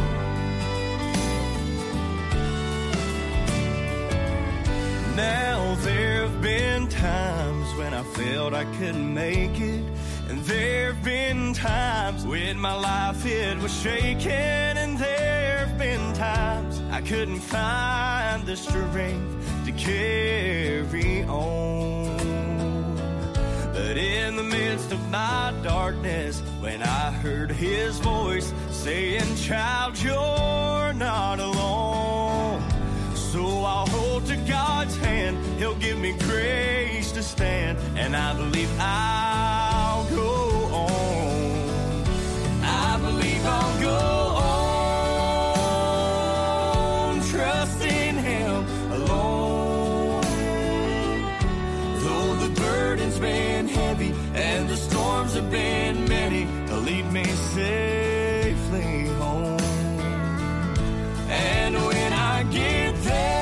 C: Now there have been times when I felt I couldn't make it. And there have been times when my life it was shaking. And there have been times I couldn't find the strength to carry on. But in the midst of my darkness, when I heard his voice saying, child, you're not alone. So I'll hold to God's hand, he'll give me grace to stand. And I believe I'll go on. I believe I'll go on, trust in him alone. Though the burden's been heavy and the storms have been many, he'll lead me safely home. And when I get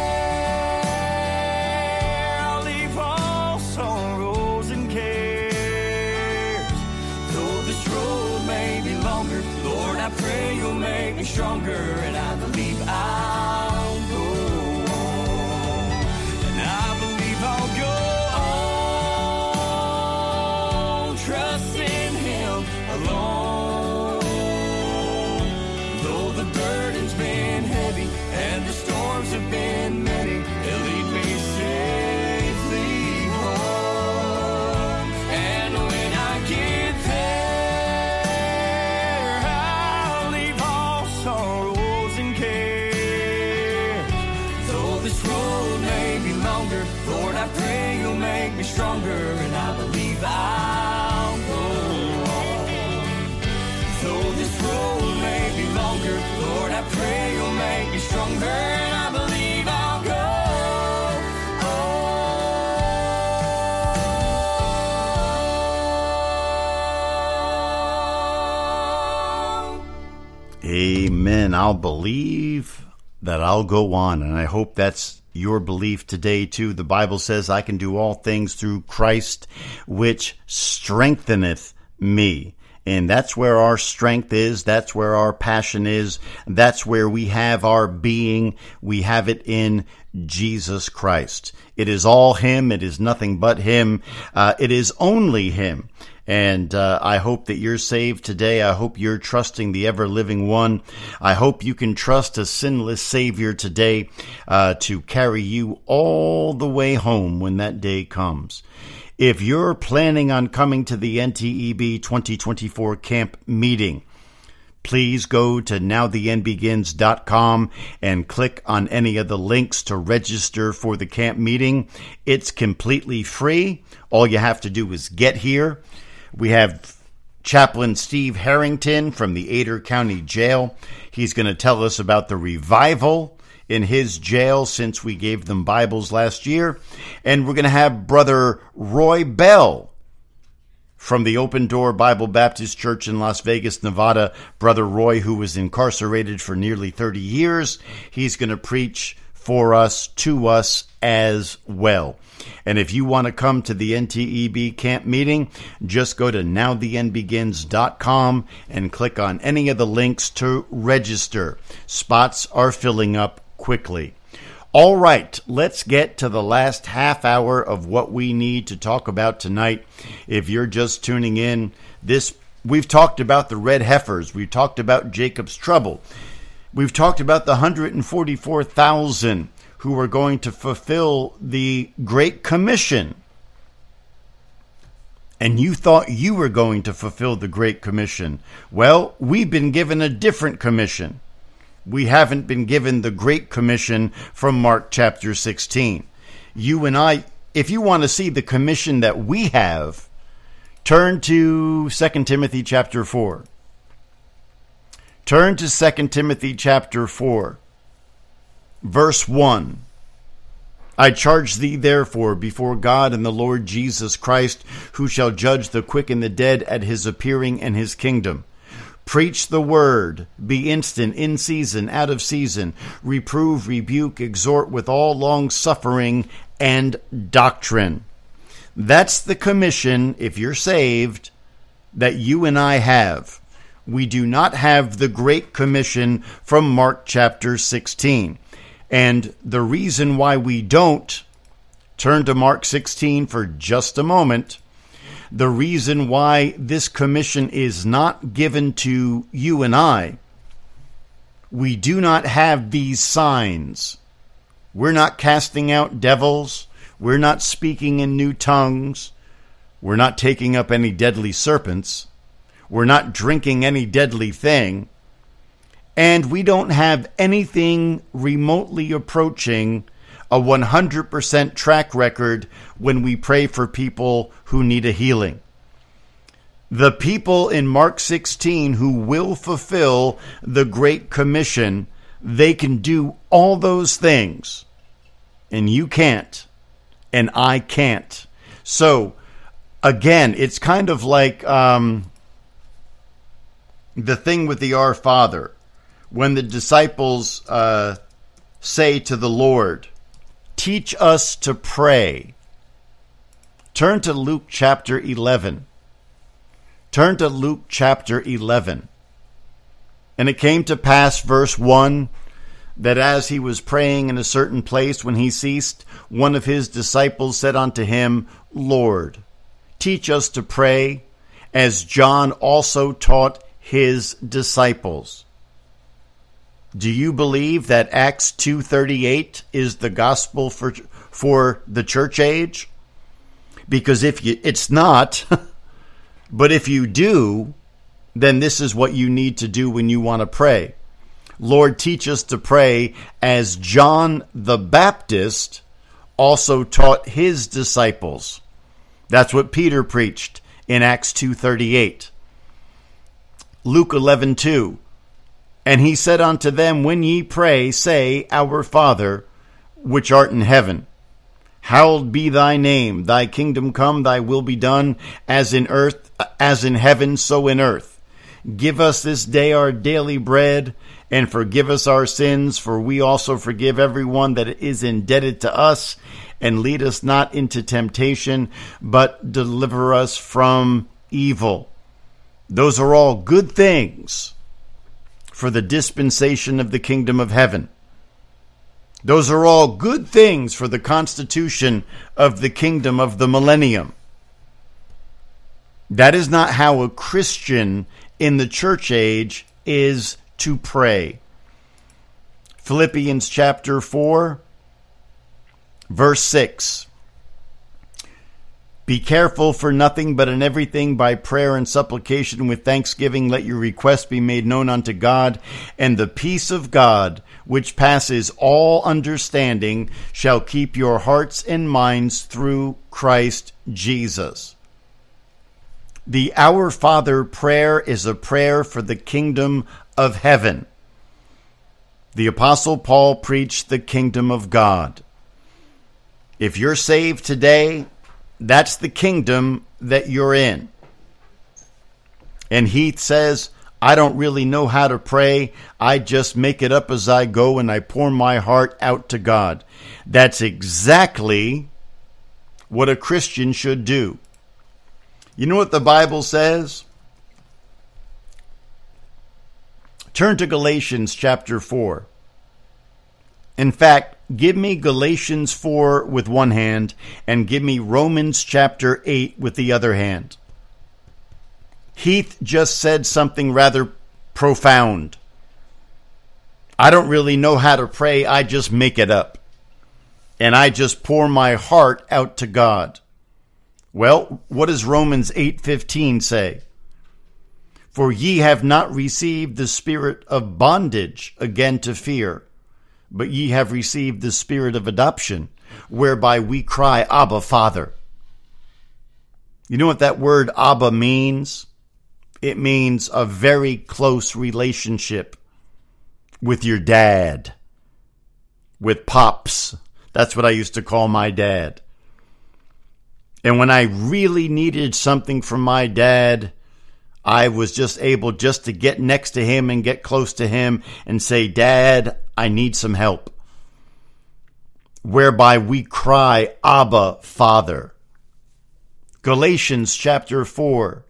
C: there, I'll leave all sorrows and cares. Though this road may be longer, Lord, I pray you'll make me stronger. And I believe I'll go
M: me stronger, and I believe I'll go on. Though this road may be longer, Lord, I pray you'll make me stronger, and I believe I'll go on.
B: Amen. I'll believe that I'll go on, and I hope that's your belief today too. The Bible says I can do all things through Christ, which strengtheneth me. And that's where our strength is. That's where our passion is. That's where we have our being. We have it in Jesus Christ. It is all Him. It is nothing but Him. It is only Him. And I hope that you're saved today. I hope you're trusting the ever-living one. I hope you can trust a sinless Savior today to carry you all the way home when that day comes. If you're planning on coming to the NTEB 2024 camp meeting, please go to nowtheendbegins.com and click on any of the links to register for the camp meeting. It's completely free. All you have to do is get here. We have Chaplain Steve Harrington from the Adair County Jail. He's going to tell us about the revival in his jail since we gave them Bibles last year. And we're going to have Brother Roy Bell from the Open Door Bible Baptist Church in Las Vegas, Nevada. Brother Roy, who was incarcerated for nearly 30 years, he's going to preach for us, to us as well. And if you want to come to the NTEB camp meeting, just go to nowtheendbegins.com and click on any of the links to register. Spots are filling up quickly. All right, let's get to the last half hour of what we need to talk about tonight. If you're just tuning in, we've talked about the red heifers. We've talked about Jacob's trouble. We've talked about the 144,000 who are going to fulfill the Great Commission. And you thought you were going to fulfill the Great Commission. Well, we've been given a different commission. We haven't been given the Great Commission from Mark chapter 16. You and I, if you want to see the commission that we have, turn to 2 Timothy chapter 4. Turn to 2 Timothy chapter 4. Verse 1, I charge thee therefore before God and the Lord Jesus Christ, who shall judge the quick and the dead at his appearing in his kingdom. Preach the word, be instant, in season, out of season, reprove, rebuke, exhort with all long suffering and doctrine. That's the commission, if you're saved, that you and I have. We do not have the Great Commission from Mark chapter 16. And the reason why we don't, turn to Mark 16 for just a moment, the reason why this commission is not given to you and I, we do not have these signs. We're not casting out devils. We're not speaking in new tongues. We're not taking up any deadly serpents. We're not drinking any deadly thing. And we don't have anything remotely approaching a 100% track record when we pray for people who need a healing. The people in Mark 16 who will fulfill the Great Commission, they can do all those things. And you can't. And I can't. So, again, it's kind of like the thing with the Our Father. When the disciples say to the Lord, teach us to pray. Turn to Luke chapter 11. Turn to Luke chapter 11. And it came to pass, verse 1, that as he was praying in a certain place, when he ceased, one of his disciples said unto him, Lord, teach us to pray, as John also taught his disciples. Do you believe that Acts 2:38 is the gospel for the church age? Because it's not, but if you do, then this is what you need to do when you want to pray. Lord, teach us to pray as John the Baptist also taught his disciples. That's what Peter preached in Acts 2:38. Luke 11:2. And he said unto them, when ye pray, say, Our Father, which art in heaven, hallowed be thy name. Thy kingdom come, thy will be done, as in earth, as in heaven, so in earth. Give us this day our daily bread, and forgive us our sins, for we also forgive everyone that is indebted to us. And lead us not into temptation, but deliver us from evil. Those are all good things for the dispensation of the kingdom of heaven. Those are all good things for the constitution of the kingdom of the millennium. That is not how a Christian in the church age is to pray. Philippians chapter 4, verse 6. Be careful for nothing, but in everything by prayer and supplication with thanksgiving let your requests be made known unto God, and the peace of God, which passes all understanding, shall keep your hearts and minds through Christ Jesus. The Our Father prayer is a prayer for the kingdom of heaven. The Apostle Paul preached the kingdom of God. If you're saved today, that's the kingdom that you're in. And Heath says, I don't really know how to pray. I just make it up as I go and I pour my heart out to God. That's exactly what a Christian should do. You know what the Bible says? Turn to Galatians chapter 4. In fact, give me Galatians 4 with one hand and give me Romans chapter 8 with the other hand. Heath just said something rather profound. I don't really know how to pray. I just make it up. And I just pour my heart out to God. Well, what does Romans 8:15 say? For ye have not received the spirit of bondage again to fear, but ye have received the spirit of adoption, whereby we cry, Abba, Father. You know what that word Abba means? It means a very close relationship with your dad, with Pops. That's what I used to call my dad. And when I really needed something from my dad, I was just able just to get next to him and get close to him and say, Dad, I need some help. Whereby we cry, Abba, Father. Galatians chapter 4,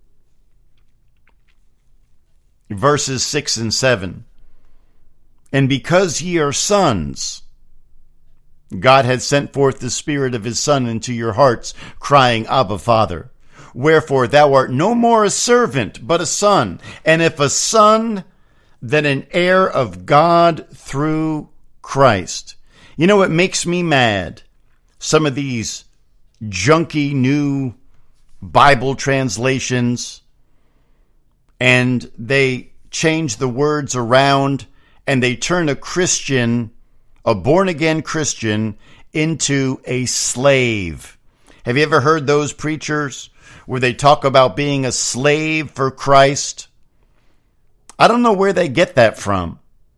B: verses 6 and 7. And because ye are sons, God hath sent forth the Spirit of his Son into your hearts, crying, Abba, Father. Wherefore thou art no more a servant, but a son. And if a son, then an heir of God through Christ. You know what makes me mad? Some of these junky new Bible translations, and they change the words around, and they turn a Christian, a born-again Christian, into a slave. Have you ever heard those preachers where they talk about being a slave for Christ? I don't know where they get that from.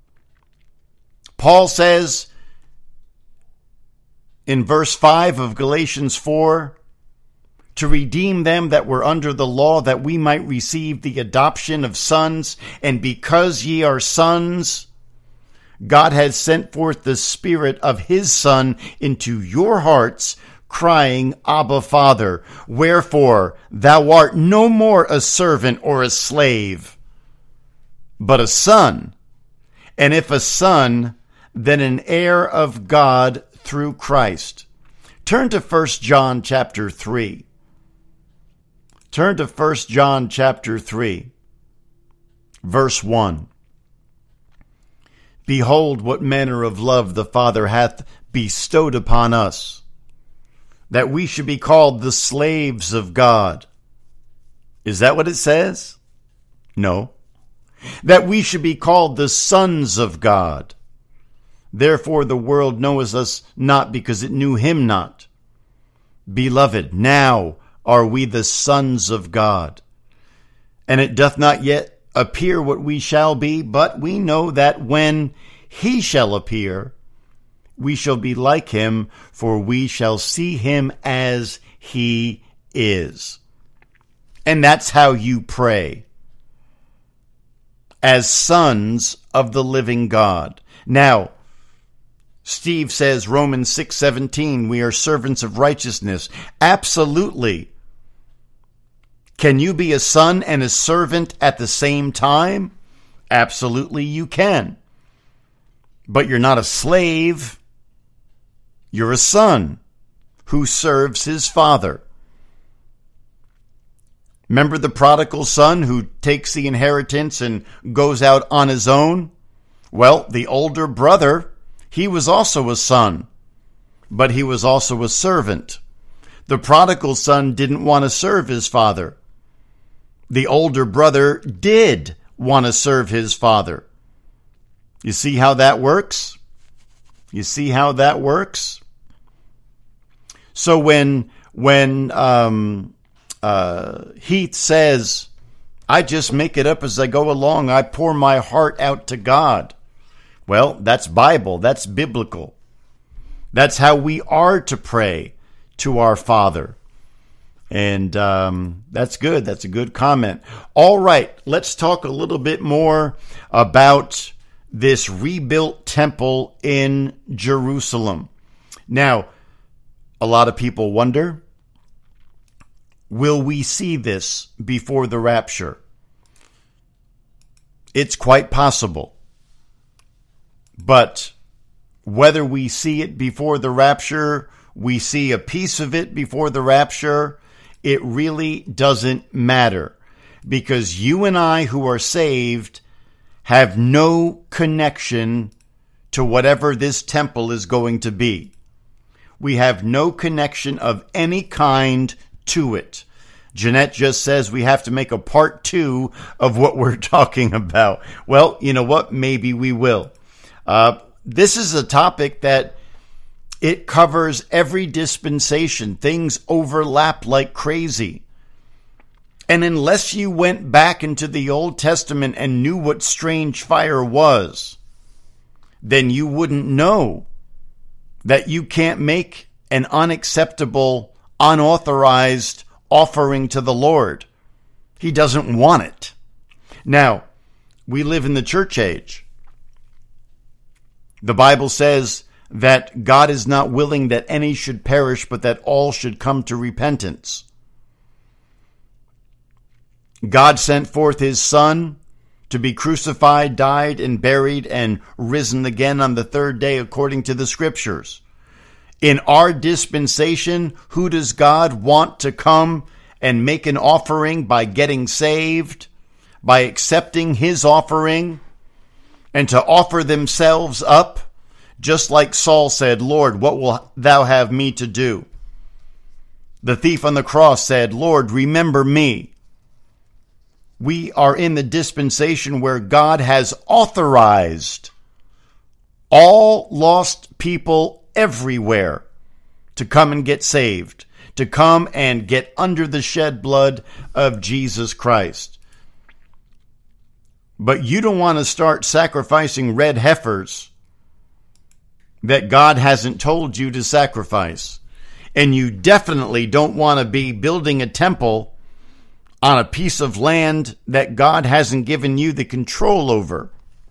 B: Paul says in verse 5 of Galatians 4, to redeem them that were under the law, that we might receive the adoption of sons. And because ye are sons, God has sent forth the Spirit of his Son into your hearts, crying, Abba, Father. Wherefore thou art no more a servant or a slave, but a son. And if a son, then an heir of God through Christ. Turn to 1 John chapter 3. Turn to 1 John chapter 3, verse 1. Behold, what manner of love the Father hath bestowed upon us, that we should be called the slaves of God. Is that what it says? No. That we should be called the sons of God. Therefore the world knoweth us not, because it knew him not. Beloved, now are we the sons of God. And it doth not yet appear what we shall be, but we know that when he shall appear, we shall be like him, for we shall see him as he is. And that's how you pray, as sons of the living God. Now, Steve says, Romans 6:17, we are servants of righteousness. Absolutely. Can you be a son and a servant at the same time? Absolutely you can. But you're not a slave. You're a son who serves his father. Remember the prodigal son who takes the inheritance and goes out on his own? Well, the older brother, he was also a son, but he was also a servant. The prodigal son didn't want to serve his father. The older brother did want to serve his father. You see how that works? You see how that works? So when Heath says, I just make it up as I go along, I pour my heart out to God. Well, that's Bible. That's biblical. That's how we are to pray to our Father. And that's good. That's a good comment. All right, let's talk a little bit more about this rebuilt temple in Jerusalem. Now, a lot of people wonder, will we see this before the rapture? It's quite possible. But whether we see it before the rapture, we see a piece of it before the rapture, it really doesn't matter. Because you and I who are saved have no connection to whatever this temple is going to be. We have no connection of any kind to it. Jeanette just says we have to make a part 2 of what we're talking about. Well, you know what? Maybe we will. This is a topic that it covers every dispensation. Things overlap like crazy. And unless you went back into the Old Testament and knew what strange fire was, then you wouldn't know that you can't make an unacceptable, unauthorized offering to the Lord. He doesn't want it. Now, we live in the church age. The Bible says that God is not willing that any should perish, but that all should come to repentance. God sent forth his Son to be crucified, died, and buried, and risen again on the third day according to the Scriptures. In our dispensation, who does God want to come and make an offering by getting saved, by accepting his offering, and to offer themselves up? Just like Saul said, Lord, what will thou have me to do? The thief on the cross said, Lord, remember me. We are in the dispensation where God has authorized all lost people everywhere to come and get saved, to come and get under the shed blood of Jesus Christ. But you don't want to start sacrificing red heifers that God hasn't told you to sacrifice. And you definitely don't want to be building a temple on a piece of land that God hasn't given you the control over.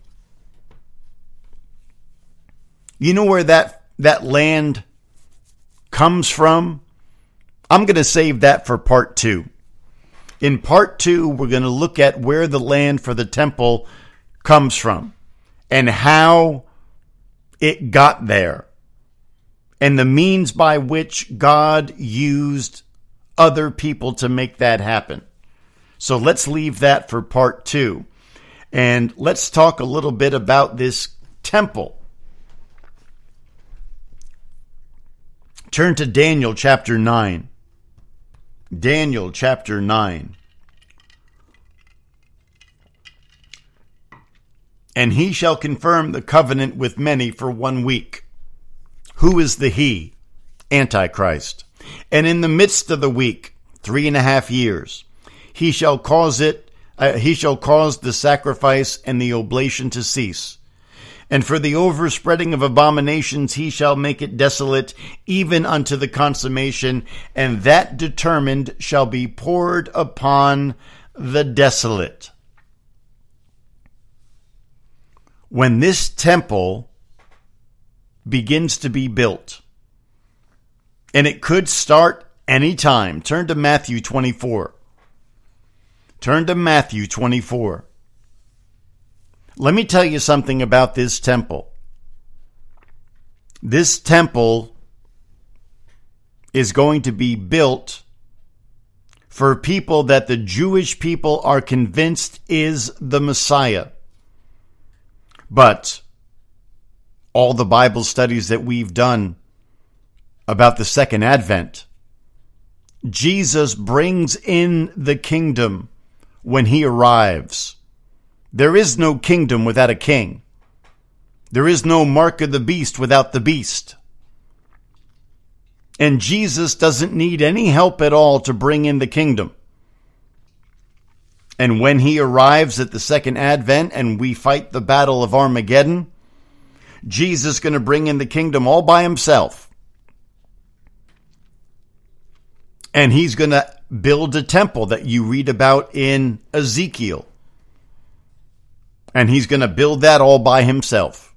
B: You know where that land comes from? I'm going to save that for part 2. In part 2, we're going to look at where the land for the temple comes from and how it got there and the means by which God used other people to make that happen. So let's leave that for part 2. And let's talk a little bit about this temple. Turn to Daniel chapter 9. Daniel chapter 9. And he shall confirm the covenant with many for 1 week. Who is the he? Antichrist. And in the midst of the week, 3.5 years, he shall cause the sacrifice and the oblation to cease. And for the overspreading of abominations he shall make it desolate, even unto the consummation, and that determined shall be poured upon the desolate. When this temple begins to be built, and it could start any time. Turn to Matthew 24. Turn to Matthew 24. Let me tell you something about this temple. This temple is going to be built for people that the Jewish people are convinced is the Messiah. But all the Bible studies that we've done about the second advent, Jesus brings in the kingdom when he arrives. There is no kingdom without a king. There is no mark of the beast without the beast. And Jesus doesn't need any help at all to bring in the kingdom. And when he arrives at the second advent and we fight the battle of Armageddon, Jesus is going to bring in the kingdom all by himself. And he's going to build a temple that you read about in Ezekiel. And he's going to build that all by himself.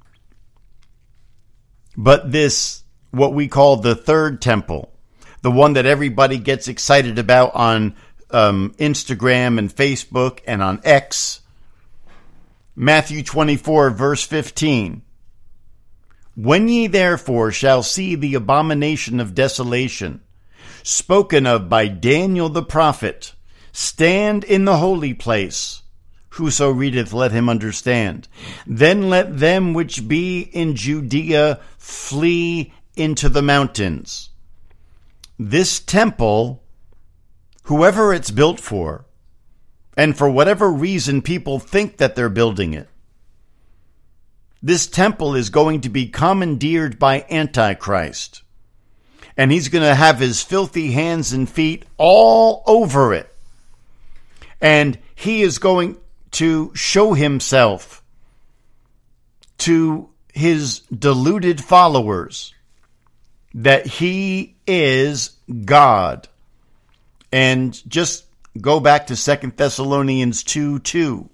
B: But this, what we call the third temple, the one that everybody gets excited about on Instagram and Facebook and on X, Matthew 24, verse 15. When ye therefore shall see the abomination of desolation, spoken of by Daniel the prophet, stand in the holy place. Whoso readeth, let him understand. Then let them which be in Judea flee into the mountains. This temple, whoever it's built for, and for whatever reason people think that they're building it, this temple is going to be commandeered by Antichrist. And he's going to have his filthy hands and feet all over it. And he is going to show himself to his deluded followers that he is God. And just go back to 2 Thessalonians 2:2.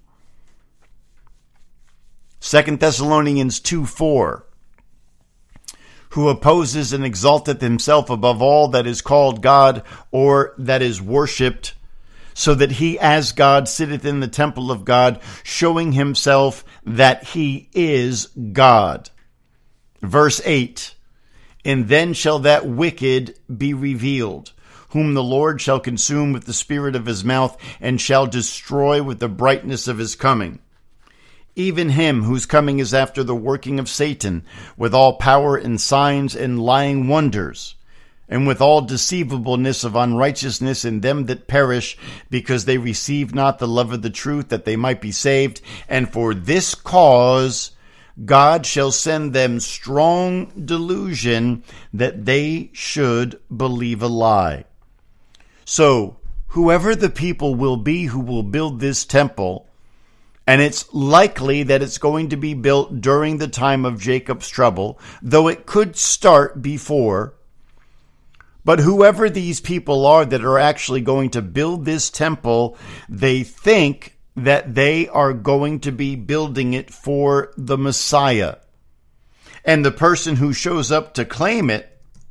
B: 2 Thessalonians 2:4. Who opposes and exalteth himself above all that is called God or that is worshipped, so that he as God sitteth in the temple of God, showing himself that he is God. Verse 8, and then shall that wicked be revealed, whom the Lord shall consume with the spirit of his mouth, and shall destroy with the brightness of his coming. Even him whose coming is after the working of Satan, with all power and signs and lying wonders, and with all deceivableness of unrighteousness in them that perish, because they receive not the love of the truth, that they might be saved. And for this cause God shall send them strong delusion, that they should believe a lie. So, whoever the people will be who will build this temple, and it's likely that it's going to be built during the time of Jacob's trouble, though it could start before. But whoever these people are that are actually going to build this temple, they think that they are going to be building it for the Messiah. And the person who shows up to claim it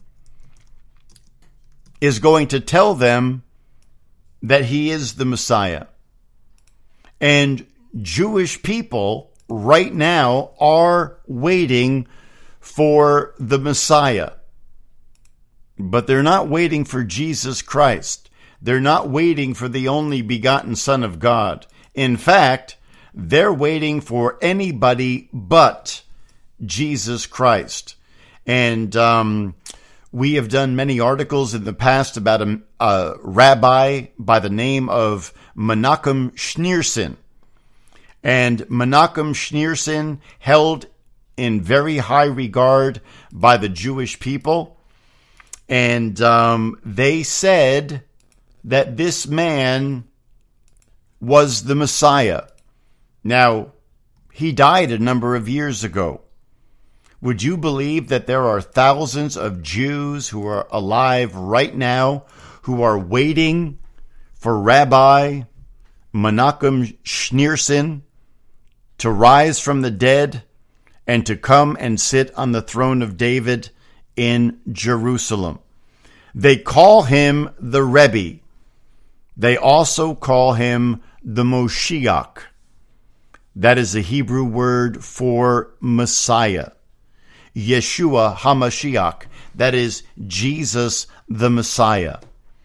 B: is going to tell them that he is the Messiah. And Jewish people right now are waiting for the Messiah. But they're not waiting for Jesus Christ. They're not waiting for the only begotten Son of God. In fact, they're waiting for anybody but Jesus Christ. And we have done many articles in the past about a rabbi by the name of Menachem Schneerson. And Menachem Schneerson, held in very high regard by the Jewish people. And they said that this man was the Messiah. Now, he died a number of years ago. Would you believe that there are thousands of Jews who are alive right now who are waiting for Rabbi Menachem Schneerson to rise from the dead and to come and sit on the throne of David in Jerusalem? They call him the Rebbe. They also call him the Moshiach. That is a Hebrew word for Messiah. Yeshua HaMashiach. That is Jesus the Messiah.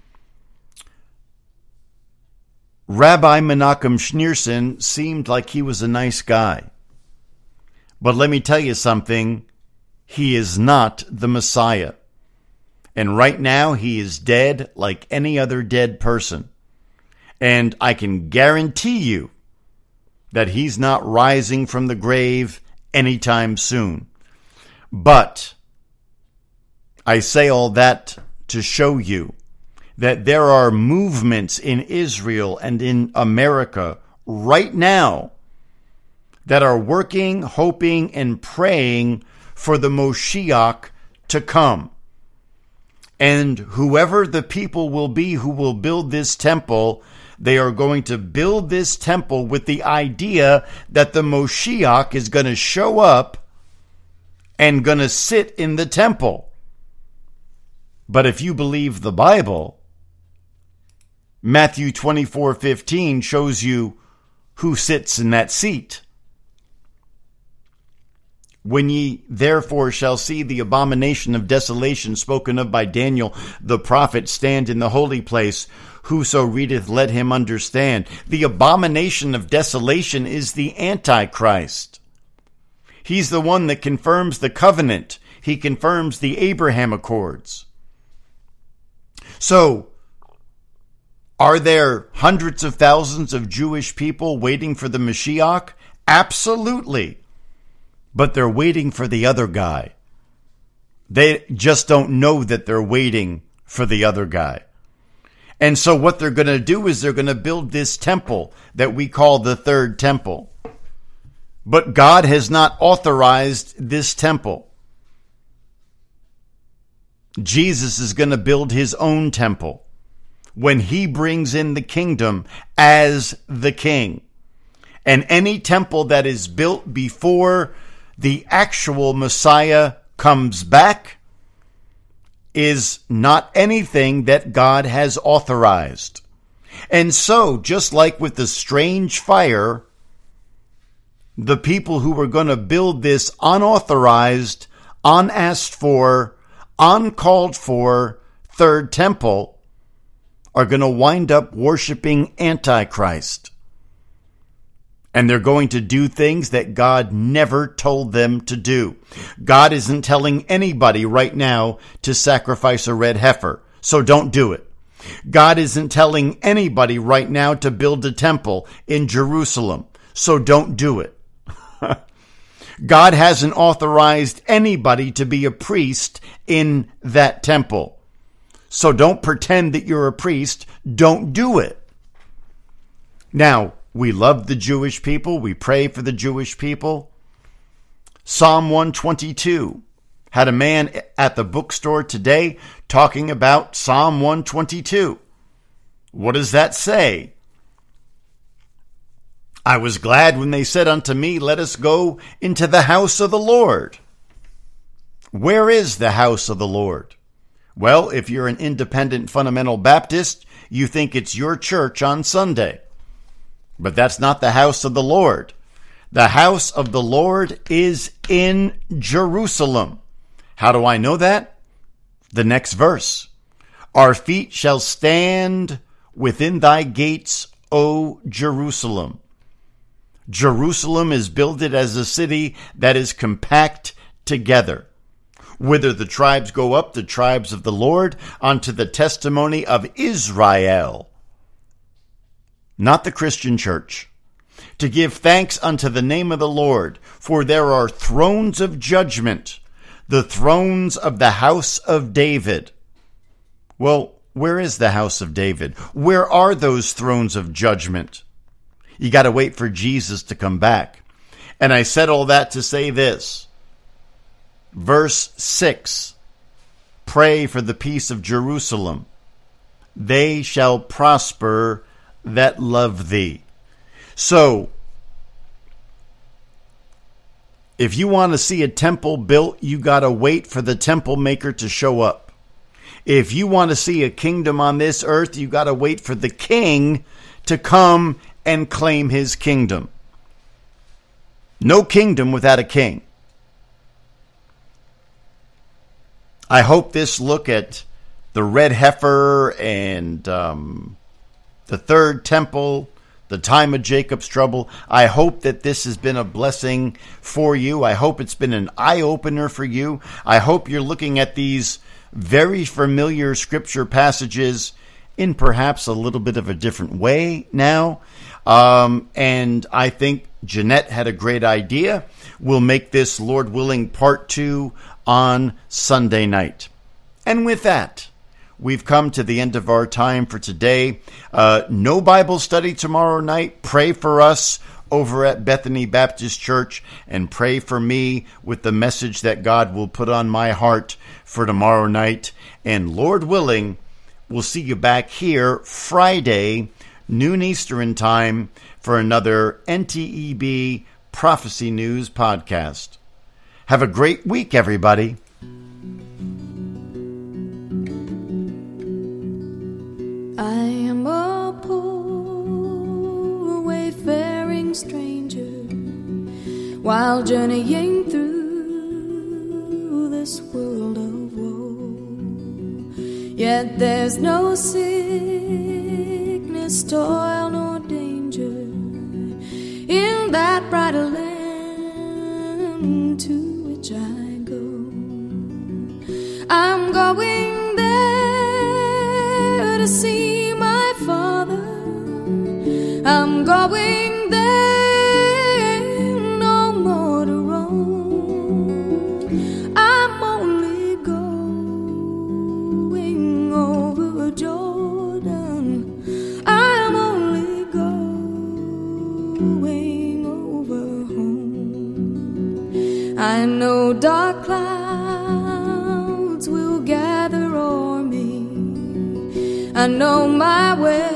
B: Rabbi Menachem Schneerson seemed like he was a nice guy. But let me tell you something. He is not the Messiah. And right now he is dead like any other dead person. And I can guarantee you that he's not rising from the grave anytime soon. But I say all that to show you that there are movements in Israel and in America right now that are working, hoping, and praying for the Moshiach to come. And whoever the people will be who will build this temple, they are going to build this temple with the idea that the Moshiach is going to show up and going to sit in the temple. But if you believe the Bible, Matthew 24:15 shows you who sits in that seat. When ye therefore shall see the abomination of desolation spoken of by Daniel the prophet stand in the holy place, whoso readeth, let him understand. The abomination of desolation is the Antichrist. He's the one that confirms the covenant. He confirms the Abraham Accords. So, are there hundreds of thousands of Jewish people waiting for the Mashiach? Absolutely. But they're waiting for the other guy. They just don't know that they're waiting for the other guy. And so what they're going to do is they're going to build this temple that we call the third temple. But God has not authorized this temple. Jesus is going to build his own temple when he brings in the kingdom as the king. And any temple that is built before the actual Messiah comes back is not anything that God has authorized. And so, just like with the strange fire, the people who were going to build this unauthorized, unasked for, uncalled for third temple are going to wind up worshiping Antichrist. And they're going to do things that God never told them to do. God isn't telling anybody right now to sacrifice a red heifer, so don't do it. God isn't telling anybody right now to build a temple in Jerusalem, so don't do it. God hasn't authorized anybody to be a priest in that temple. So don't pretend that you're a priest. Don't do it. Now, we love the Jewish people. We pray for the Jewish people. Psalm 122. Had a man at the bookstore today talking about Psalm 122. What does that say? I was glad when they said unto me, let us go into the house of the Lord. Where is the house of the Lord? Well, if you're an independent fundamental Baptist, you think it's your church on Sunday. But that's not the house of the Lord. The house of the Lord is in Jerusalem. How do I know that? The next verse. Our feet shall stand within thy gates, O Jerusalem. Jerusalem is builded as a city that is compact together. Whither the tribes go up, the tribes of the Lord, unto the testimony of Israel. Not the Christian church. To give thanks unto the name of the Lord, for there are thrones of judgment, the thrones of the house of David. Well, where is the house of David? Where are those thrones of judgment? You got to wait for Jesus to come back. And I said all that to say this. Verse 6, pray for the peace of Jerusalem. They shall prosper that love thee. So, if you want to see a temple built, you got to wait for the temple maker to show up. If you want to see a kingdom on this earth, you got to wait for the king to come and claim his kingdom. No kingdom without a king. I hope this look at the red heifer and the third temple, the time of Jacob's trouble, I hope that this has been a blessing for you. I hope it's been an eye-opener for you. I hope you're looking at these very familiar scripture passages in perhaps a little bit of a different way now. And I think Jeanette had a great idea. We'll make this, Lord willing, part 2 on Sunday night. And with that, we've come to the end of our time for today. No Bible study tomorrow night. Pray for us over at Bethany Baptist Church, and pray for me with the message that God will put on my heart for tomorrow night. And Lord willing, we'll see you back here Friday, noon Eastern time, for another NTEB Prophecy News podcast. Have a great week, everybody.
N: I am a poor wayfaring stranger, while journeying through this world of woe. Yet there's no sickness, toil, nor danger in that brighter land to which I go. I'm going there to see my Father. I'm going there, no more to roam. I'm only going over Jordan. I'm only going over home. I know dark clouds will gather o'er me. I know my way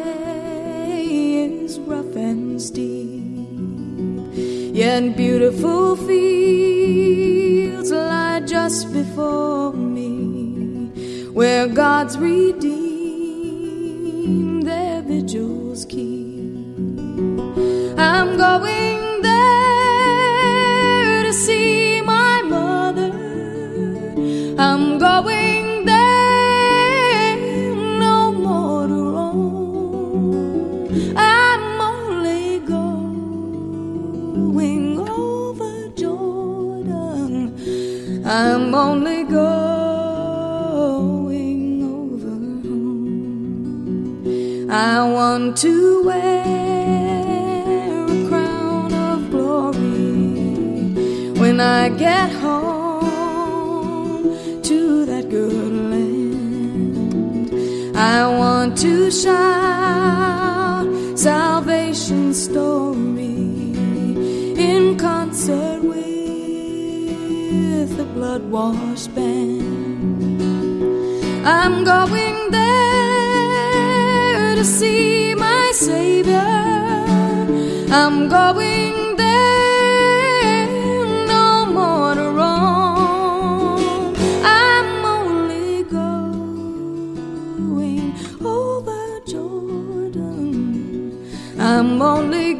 N: is rough and steep, yet beautiful fields lie just before me, where God's redeemed their vigils keep. I'm going there to see my mother. I'm going there, no more to roam. I'm only going over Jordan. I'm only going over home. I want to wear a crown of glory when I get home to that good land. I want to shout salvation's story in concert with the blood-washed band. I'm going there to see my Savior. I'm going there, no more to roam. I'm only going over Jordan. I'm only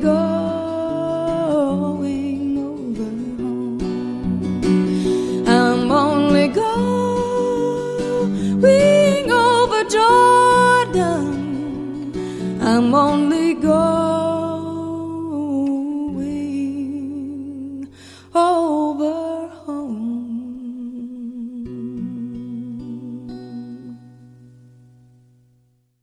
N: going over home. I'm only going over Jordan. I'm only